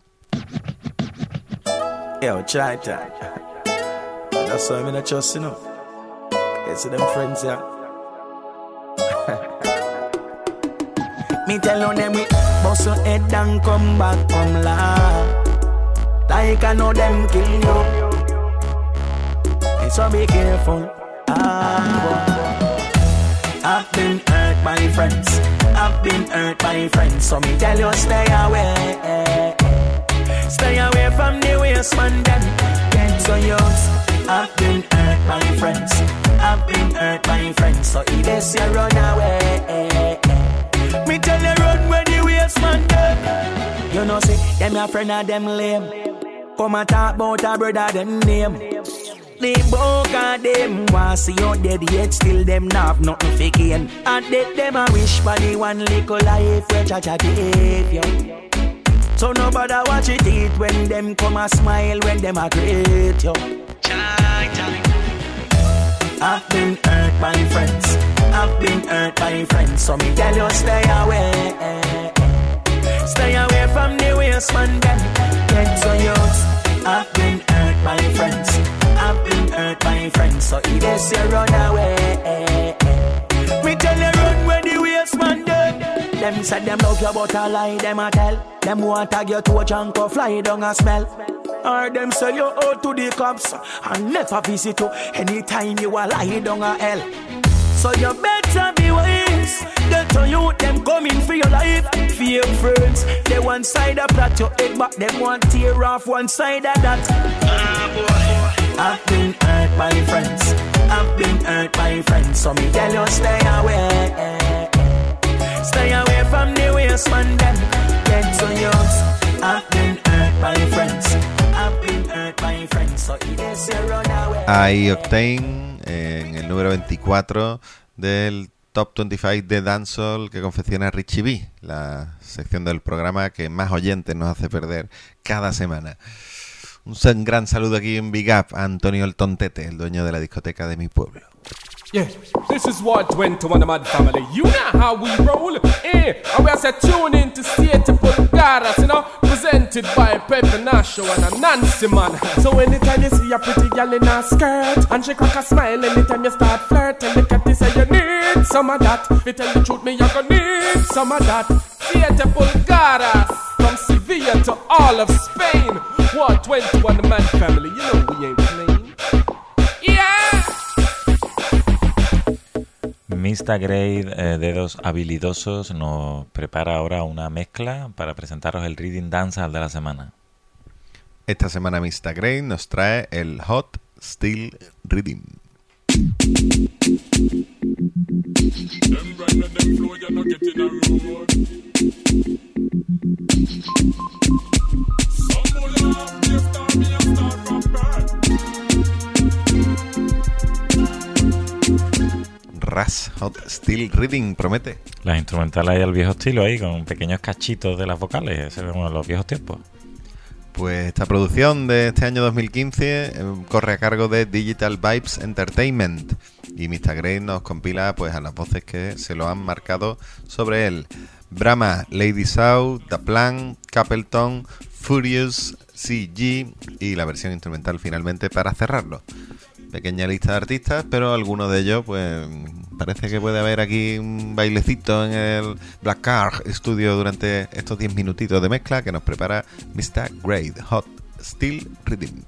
Yo, try. That's why I'm not trust, you know. It's them friends, yeah. Me tell on them we bust your head and come back, come laugh. Like I know them kill you. And so be careful. I've been hurt by friends. I've been hurt by friends. So me tell you stay away. Stay away from the waste man them. Get so used. I've been hurt by friends. I've been hurt by friends. So if they say run away. Me tell you run when the waste man dead. You know see, them a friend of them lame. Come and talk about a brother them name. They both of them want see you dead yet still them not have nothing for gain. And dead them a wish for the one little life where Cha-Cha gave you. So nobody watch it eat when them come a smile when them a greet you. I've been hurt by friends. I've been hurt by friends. So me tell you stay away. Stay away from the waste man them. Get so used. I've been hurt by friends. I've been hurt by friends. So if they say run away. Me tell you run when the waste man dead. Them said them love you but a lie them a tell. Them want tag you to a junk or fly down a smell. Or them sell you out to the cops and never visit you anytime you a lie down a hell. So you better be wise. Get to you, them coming for your life. For your friends, they one side of plot your head back. Them want tear off one side of that. I've been hurt by friends. I've been hurt by friends. So me tell you stay away. Stay away from the waste man them. Get so used. I've been hurt by friends. I've been hurt by friends. So if they say run away. I-Octane en el número 24 del Top 25 de Dancehall que confecciona Richie B, la sección del programa que más oyentes nos hace perder cada semana. Un gran saludo aquí en Big Up a Antonio el Tontete, el dueño de la discoteca de mi pueblo. Yeah, this is what went to one of my family. You know how we roll. And we are tune in to Siete Pulgadas, you know, presented by Pepe Nacho and Nancy man. So anytime you see a pretty girl in a skirt and she crack a smile, anytime you start flirting, look at this and you need some of that. If you tell the truth, me you gonna need some of that. Siete Pulgadas, from Sevilla to all of Spain. What 21 the man family, you know we ain't playing. Yeah. Mr. Grade, Dedos Habilidosos, nos prepara ahora una mezcla para presentaros el Reading Dancehall de la semana. Esta semana Mr. Grade nos trae el Hot Steel Rhythm. Ras Hot Steel Rhythm promete. Las instrumentales hay al viejo estilo ahí, con pequeños cachitos de las vocales. Ese es uno de los viejos tiempos. Pues esta producción de este año 2015 corre a cargo de Digital Vibes Entertainment y Mr. Grey nos compila pues a las voces que se lo han marcado sobre él. Brahma, Lady Sau, The Plan, Capleton, Furious, CG y la versión instrumental finalmente para cerrarlo. Pequeña lista de artistas, pero algunos de ellos, pues parece que puede haber aquí un bailecito en el Black Car Studio durante estos 10 minutitos de mezcla que nos prepara Mr. Grey, Hot Steel Rhythm.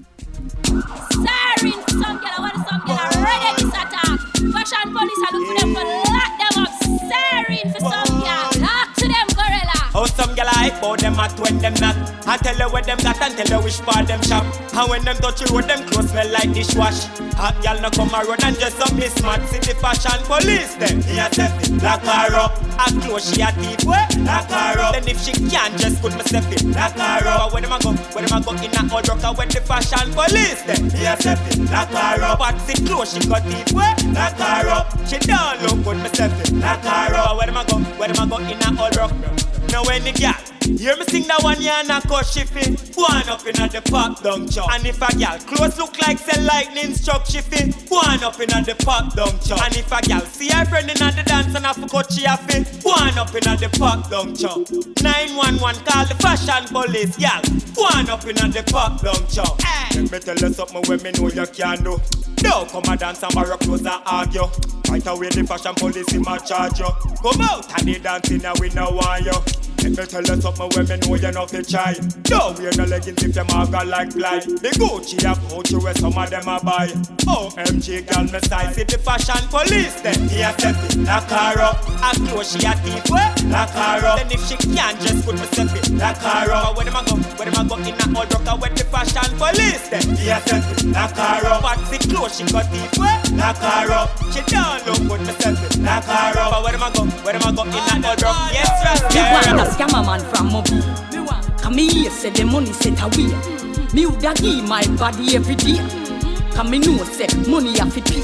Siren, some girl, I want some girl ready this attack. Fashion police, I look for them for lock them up. Siren for some girl, talk to them gorilla. Oh, some gyal hype out them at when them not. I tell you what them got and tell you which part them shop. And when them touch you, them clothes smell like dishwash. Hot gyal no come around and just up this mad. See the fashion police them. Here step it, lock her up. A close she a thief, what? Lock her up. Then if she can't just put myself in, lock her up. Where them a go? Where them a go in a old rocker when the fashion police them. Here step it, lock her up. But see close she got thief, what? Lock her up. She don't look good myself in, lock her up. Where them a go? Where them a go in a old rocker? Now when the girl hear me sing that one year and I cut shiffy, go on up in at the pop down chow. And if a girl clothes look like say lightning struck shiffy, go on up in at the pop down chow. And if a girl see her friend in at the dance and I forgot she a fit, go on up in at the pop down chow. 911 call the fashion police, girl. Go on up in at the pop down chow. Let me tell you something when me know you can do. Don't come and dance and borrow clothes and argue. Right away the fashion police in my charge you. Come out and they dancing and we no want you. Let me tell you something when me know you not to try. Don't wear no leggings if them have got like fly. The Gucci have Gucci where some of them a buy. OMG girl me style see the fashion police then. Here step it, lock her up. A close she a thief, lock her up. Then if she can't just put myself in, lock her up. Where them a go? Where them a go in a old rocker with the fashion police then. Here step it, lock her up. But the close she got thief, lock her up. She don't look good myself in, lock her up. Where them a go? Where them a go in a old rocker? Yes, right. Scammer man from Mobile. Come here, say the money set away. Me woulda give my body every day. Come me know say money a fi pay.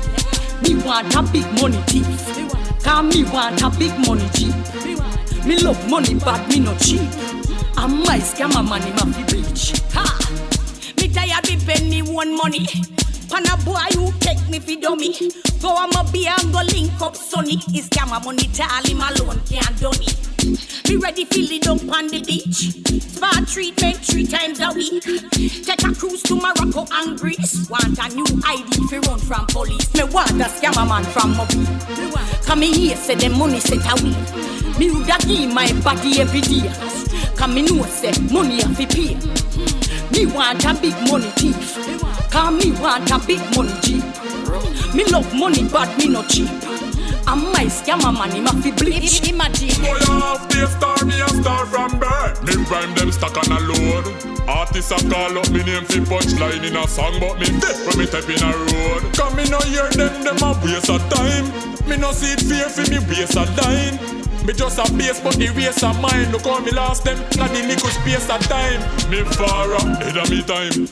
Me want a big money thief. Come me want a big money cheap. Me love money but me no cheap. And my scammer man him a fi bleach. Ha! Me tired me spend me one money. Pan a boy who take me fi dummy. Go on my beer and go link up Sonny. His scammer money tell him alone can't done it. Be ready feel it up on the beach. Spa treatment 3 times a week. Take a cruise to Morocco and Greece. Want a new ID fi run from police. Me want a scammer man from Mobile. Come here say the money set away. Me woulda give my body every day. Come me know say money a fi pay. Me want a big money thief. Come me want a big money jeep. Me love money but me no cheap. And my scammer man, him a fi bleach. Imagine. Boy, half day star, me a star from birth. Me rhyme them stack on a load. Artists a call up me name fi punchline in a song, but me deaf when me step in a road. Cause me no hear them a waste of time. Me no see it fear fi me waste a line. Me just a base but the race of mine. Look how me lost them, not the little space of time. Me far ahead of me time.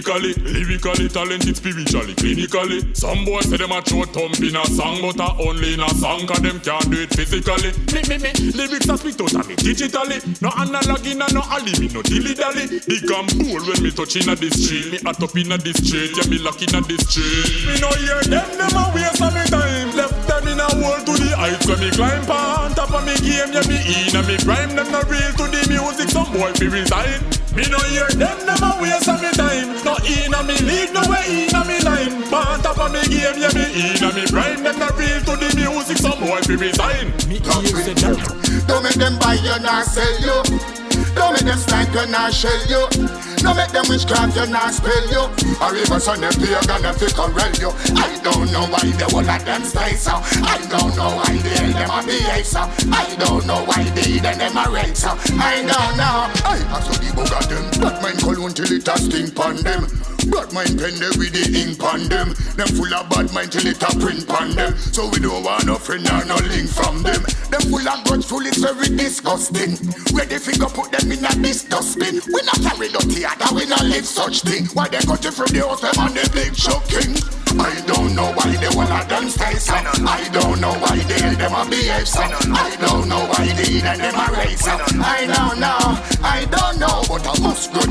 Lyrically talented, spiritually, clinically. Some boys say them a throw thump in a song, but a only in a song, cause them can't do it physically. Me, lyrics a speak out of me digitally. No analog in a no alley, me no dilly-dally. Big and bold when me touch in a this street. Me hot up in a this street, yeah me lock in a this street. Me no hear them a waste of me time. Left them in a hole to the heights when me climb on top of me game, yeah me in a me prime. Them no real to the music, some boy be resign. Me no hear them a waste of me time. No in a me league, no way in a me line. On top of me game, yeah me in a me prime. Them no real to the music, some boy be resign. Me hear say that. Don't make them buy you, not sell you. Don't make them snipe you, not shell you. Don't make them witchcraft you, not spell you. Or even son of you, gonna fi corral you. I don't know why the whole of them stay so. I don't know why the hell them a behave so. I don't know why they then them a rate so. I don't know. I pass to the bug of them. Black mind cologne till it a stink on them. Black mind pen there with the ink on them. Them full of bad mind till it a print on them. So we don't want no friend or no link from them. Them full of grudgeful, it's very disgusting. Ready fi go put them in a this dustbin. We not carry dirty that we not live such thing. Why they got you from the house them on the big shocking. I don't know why they one of them stay so. I don't know why they hell them a behave so. I don't know why they and them a race so. I don't know, but I must grudge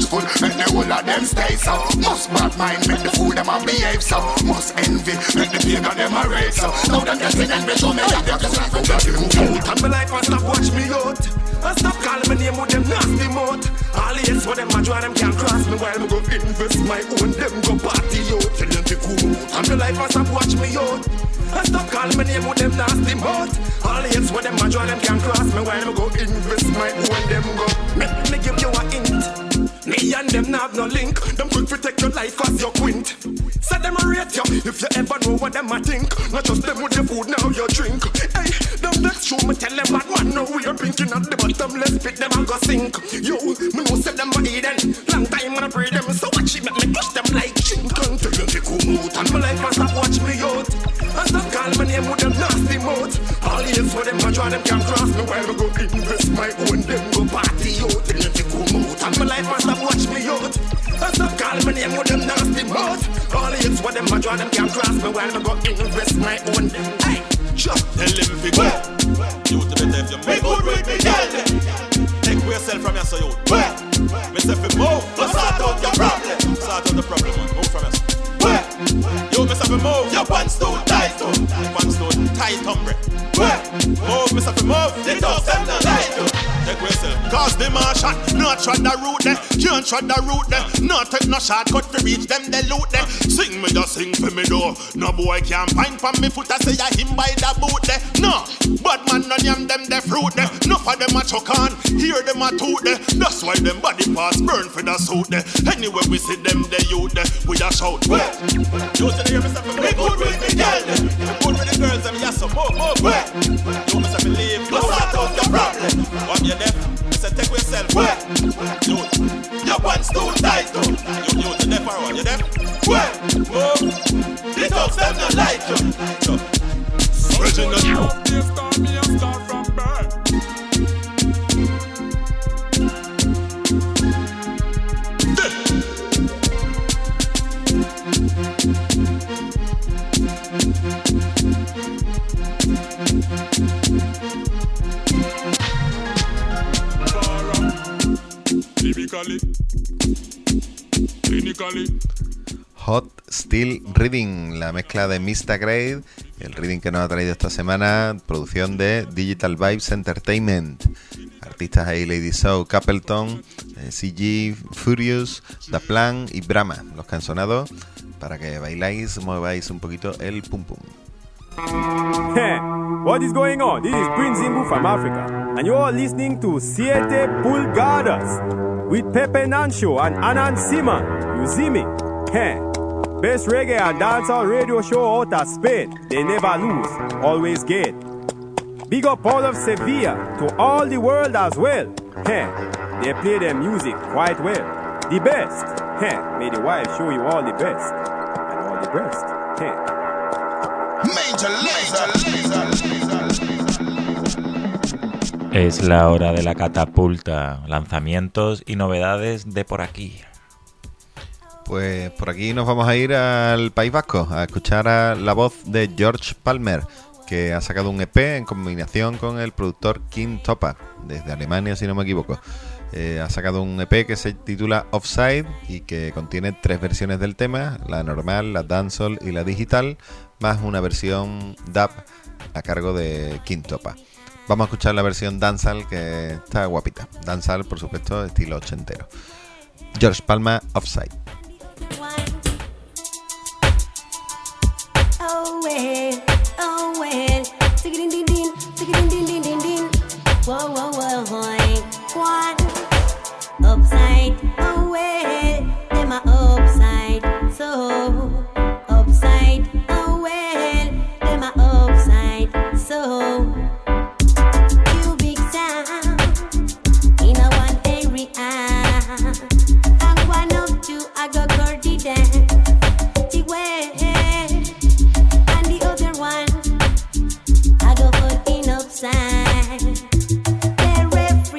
peaceful, make the whole of them stay so. Must bad mind, make the fool them a behave so. Must envy, make the pagan them a race so. Now them getting envy, show me that they're just like a dirty move. And my life and stop watch me out. And stop calling my name with them nasty mouth. All the hits for them a join them can't cross me while me go invest my own, them go party out. Tell them to cool. And my life and stop watch me out. And stop calling my name with them nasty mouth. All the hits for them a join them can't cross me while me go invest my own, them go. Make me give you a hint. Me and them have no link. Them quick to take your life as your quint. So them rate you if you ever know what them a think. Not just them with the food, now you drink. Hey, them next show me tell them bad man know we are pinking at the bottom. Let's spit them and go sink. Yo, me know say them a Eden. Long time when I pray them, so watch it make me crush them like chink. Until them they come out and my life and stop watch me out. And stop call my name with them nasty mouth. All the hits for them a draw them can't cross me while we go invest my own. Them go party out. Till them they come out and my life and stop watch me out. And stop call my name with them nasty mouth. All the hits for them a draw them can't cross me while we go invest my own. Hey, just tell them if you go. You to better if you make good with me, girl. Take yourself from your so you. Me say fi move, but sort out your problem. Sort out the problem, man. Move from yourself. You me say fi move, your pants too tight, pants too tight, hombre. Move, me say fi move, they don't send the light. Take yourself. Cause them a shot, not try the route them. Can't try the route them. Not take no shortcut to reach them, they loot them. Sing me just sing for me though. No boy can find from me foot, I say I him by the boot there. No, bad man none yam them the fruit there. Enough of them a chuck on, hear them a toot there. That's why them body parts burn for the suit there. Anyway we see them the youth there, we a shout. You say hear me say me good with the girl them. Good with the girls them, yes so move. You me say me leave, no sort out your problem. What you there? Me say take yourself. You, your pants too tight. You to there for what you there? Move. The dogs them not like you. Original. They start me and start from birth. Hot Steel Reading, la mezcla de Mr. Grade, el reading que nos ha traído esta semana, producción de Digital Vibes Entertainment. Artistas ahí: Lady Soul, Capleton, CG, Furious, Da Plan y Brahma, los que han sonado para que bailáis, mováis un poquito el pum pum. Hey, what is going on? This is Prince Zimbu from Africa, and you are listening to Siete Pulgadas with Pepe Nancho and Anand Siman. You see me? Hey, best reggae and dancehall radio show out of Spain. They never lose, always get. Big up all of Sevilla to all the world as well. Hey, they play their music quite well. The best. Hey, may the wife show you all the best and all the best. Hey. Major laser. Es la hora de la catapulta, lanzamientos y novedades de por aquí. Pues por aquí nos vamos a ir al País Vasco a escuchar a la voz de George Palmer, que ha sacado un EP en combinación con el productor King Topa, desde Alemania si no me equivoco. Ha sacado un EP que se titula Offside y que contiene 3 versiones del tema, la normal, la dancehall y la digital, más una versión dub a cargo de King Topa. Vamos a escuchar la versión dancehall, que está guapita. Dancehall, por supuesto, estilo ochentero. George Palmer, Offside. Oh well, tick-a-ding-ding-ding, tick-a-ding-ding-ding-ding. Whoa, one upside, oh well, them a upside, so upside, oh well, them a upside, so cubic sound in a one area, and one of two I go dirty down, the way, and the other one I go put in upside.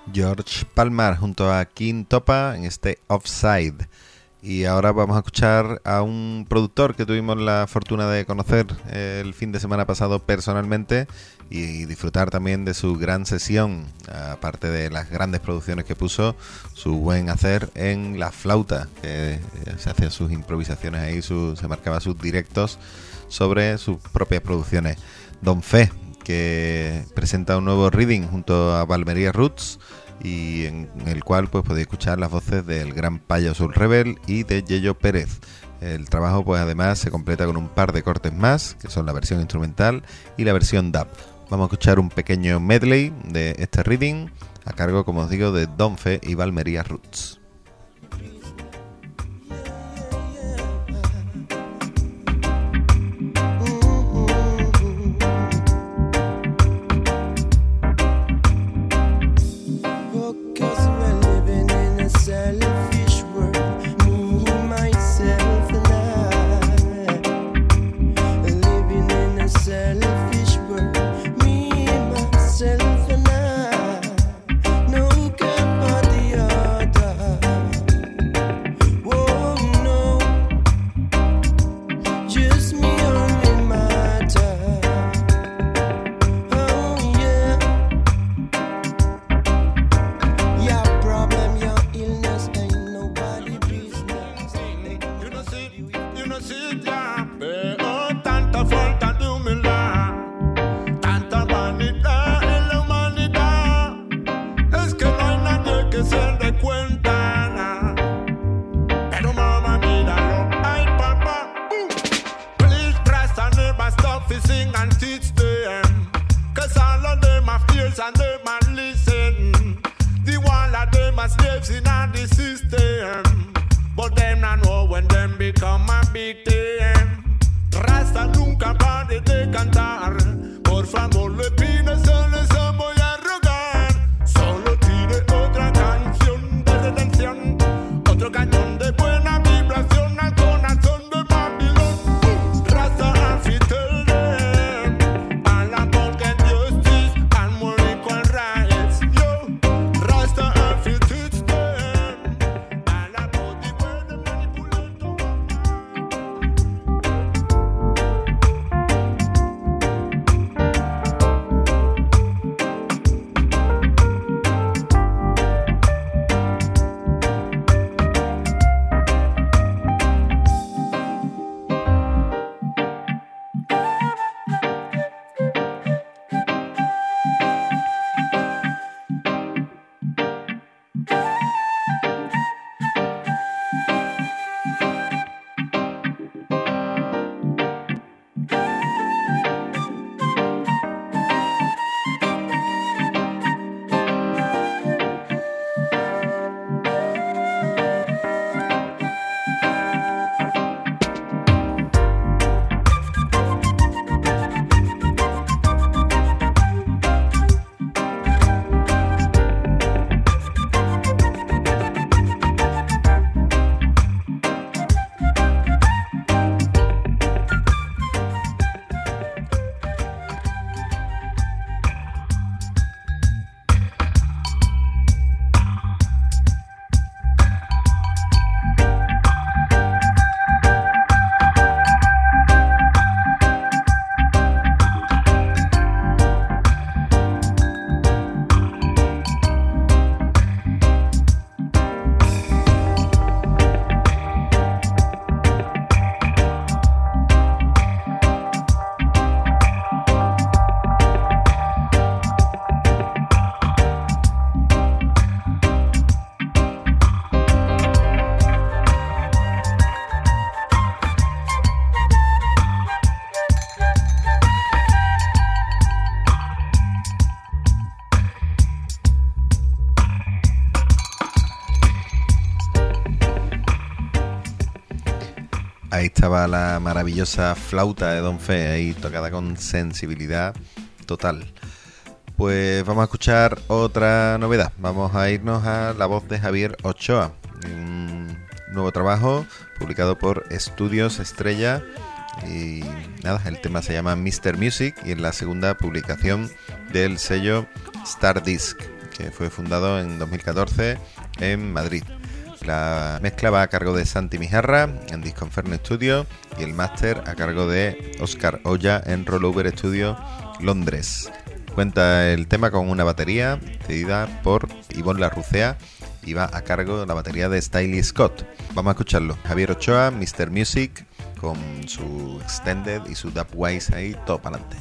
George Palmer junto a King Topa en este Offside. Y ahora vamos a escuchar a un productor que tuvimos la fortuna de conocer el fin de semana pasado personalmente y disfrutar también de su gran sesión, aparte de las grandes producciones que puso, su buen hacer en la flauta, que se hacía sus improvisaciones ahí, se marcaba sus directos sobre sus propias producciones. Don Fe, que presenta un nuevo reading junto a Valmería Roots, y en el cual pues podéis escuchar las voces del gran Payo Soul Rebel y de Yello Pérez. El trabajo pues además se completa con un par de cortes más, que son la versión instrumental y la versión dub. Vamos a escuchar un pequeño medley de este reading a cargo, como os digo, de Don Fe y Valmería Roots. Selfish world, me, myself, and I. Living in a selfish world, me, myself, and I. No care for the other. Oh no, just me only matter. Oh yeah, your problem, your illness ain't nobody business. You know see ya, tanta falta de humildad, tanta vanidad en la humanidad. Es que no hay nadie que se dé cuenta. Pero mamá, míralo, ay papá. Please trust and never stop to sing and teach them. Cause all of them have ears and them are listen. The one of them are slaves in the system. But them not know when them become a victim. Rasta nunca pare de cantar. Por favor, le pido, solo eso voy a rogar. Solo tire otra canción de redención. Otro cañón de buena vibración al corazón de Babilón. Rasta have to tell them all about get justice and more equal rights. Yo, Rasta have to teach them all about the way they manipulate the world. Ahí estaba la maravillosa flauta de Don Fe, ahí tocada con sensibilidad total. Pues vamos a escuchar otra novedad. Vamos a irnos a la voz de Javier Ochoa, un nuevo trabajo publicado por Estudios Estrella. Y nada, el tema se llama Mr. Music y es la segunda publicación del sello Stardisc. que fue fundado en 2014 en Madrid. La mezcla va a cargo de Santi Mijarra en Disconfern Studio y el máster a cargo de Oscar Olla en Rollover Studio, Londres. Cuenta el tema con una batería cedida por Ivonne Larrucea y va a cargo de la batería de Stylie Scott. Vamos a escucharlo. Javier Ochoa, Mr. Music, con su Extended y su Dubwise ahí, todo para adelante.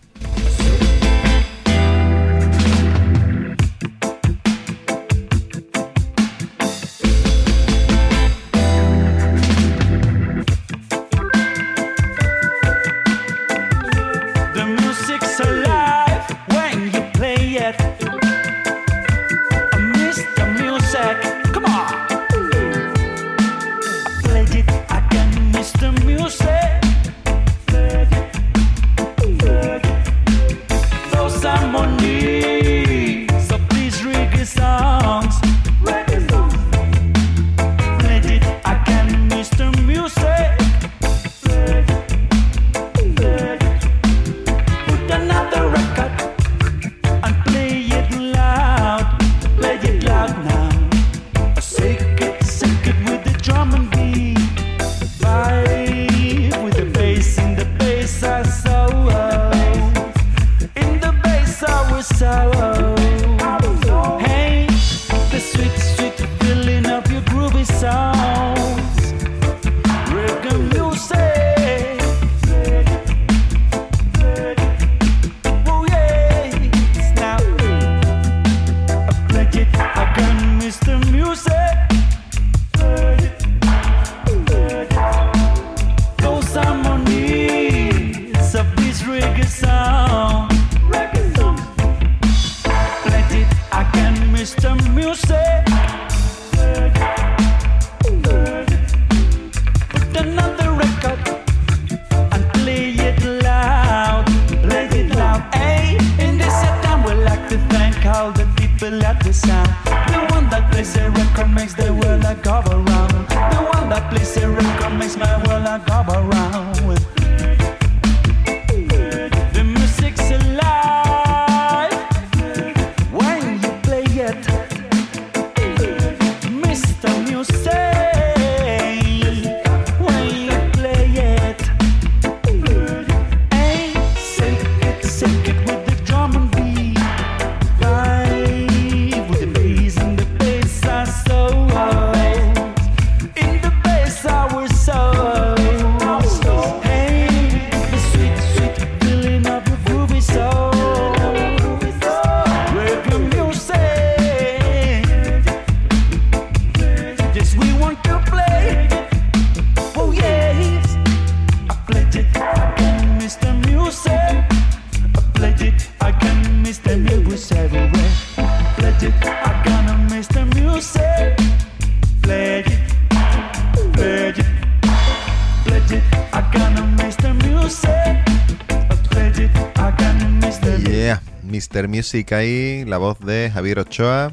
Mr. Music ahí, la voz de Javier Ochoa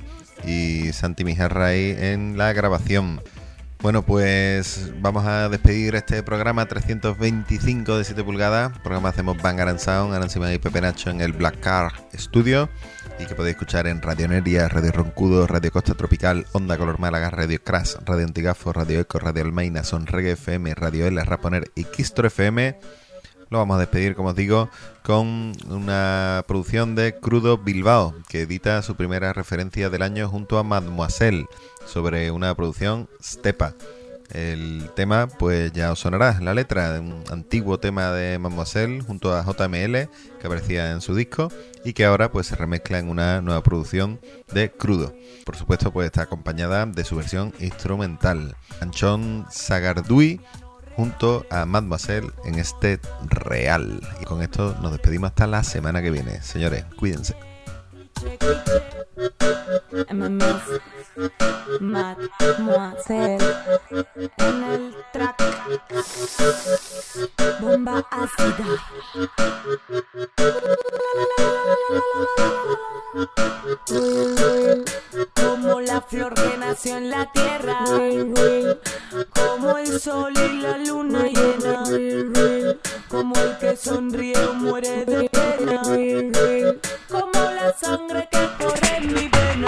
y Santi Mijarra ahí en la grabación. Bueno, pues vamos a despedir este programa 325 de 7 pulgadas. Programa hacemos Bang and Sound, Ana Simón y Pepe Nacho en el Black Car Studio, y que podéis escuchar en Radio Neria, Radio Roncudo, Radio Costa Tropical, Onda Color Málaga, Radio Crash, Radio Antigafo, Radio Eco, Radio Almaina, Son Reggae FM, Radio L, Raponer y Kistro FM. Lo vamos a despedir, como os digo, con una producción de Crudo Bilbao, que edita su primera referencia del año junto a Mademoiselle, sobre una producción Stepa. El tema, pues ya os sonará la letra de un antiguo tema de Mademoiselle junto a JML, que aparecía en su disco y que ahora pues se remezcla en una nueva producción de Crudo. Por supuesto, pues está acompañada de su versión instrumental. Anchón Sagardui junto a Mademoiselle en este Real. Y con esto nos despedimos hasta la semana que viene. Señores, cuídense. MMS, Mademoiselle en el track, bomba ácida. Como la flor que nació en la tierra, como el sol y la luna llena, como el que sonríe o muere de pena, como la sangre que corre en mi vena.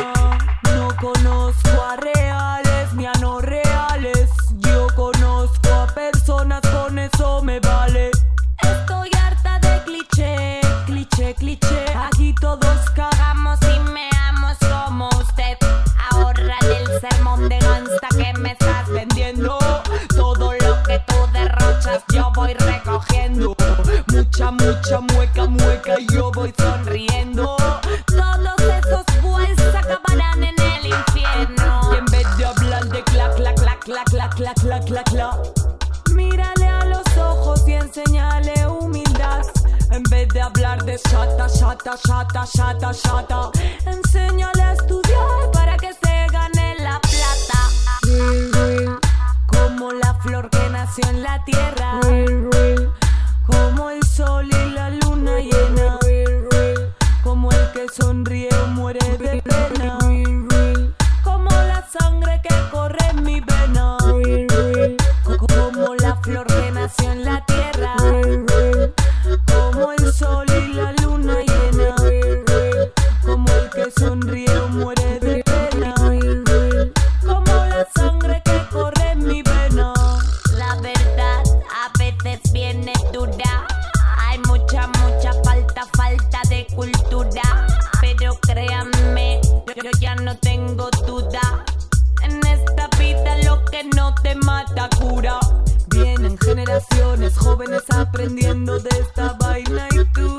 mucha mueca, mueca y yo voy sonriendo. Todos esos boys acabarán en el infierno. Y en vez de hablar de clac, clac, clac, clac, clac, clac, clac, clac, clac, mírale a los ojos y enséñale humildad. En vez de hablar de chata, chata, chata, chata, chata, enséñale a estudiar para que se gane la plata. Como la flor que nació en la tierra, como el sol y la luna llena, como el que sonríe o muere de pena, como la sangre que corre en mi vena, como la flor que nació en la tierra, como el sol y la luna llena, como el que sonríe o muere de pena, como la sangre que corre en mi vena. La verdad a veces viene dura. Hay mucha falta de cultura. Pero créanme, yo ya no tengo duda. En esta vida lo que no te mata cura. Vienen generaciones jóvenes aprendiendo de esta vaina y tú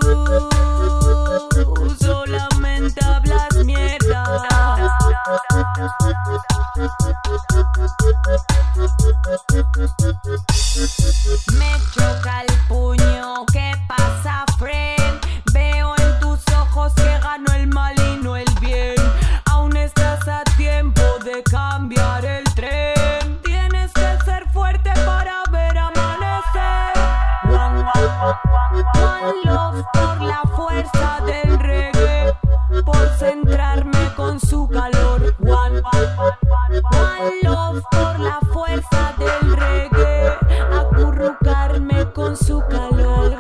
solamente hablas mierda. Me choca el puño. ¿Qué pasa, friend? Veo en tus ojos que ganó el mal y no el bien. Aún estás a tiempo de cambiar el tren. Tienes que ser fuerte para ver amanecer. One love por la fuerza del reggae, por centrarme con su calor. One love por la fuerza del reggae, acurrucarme con su calor.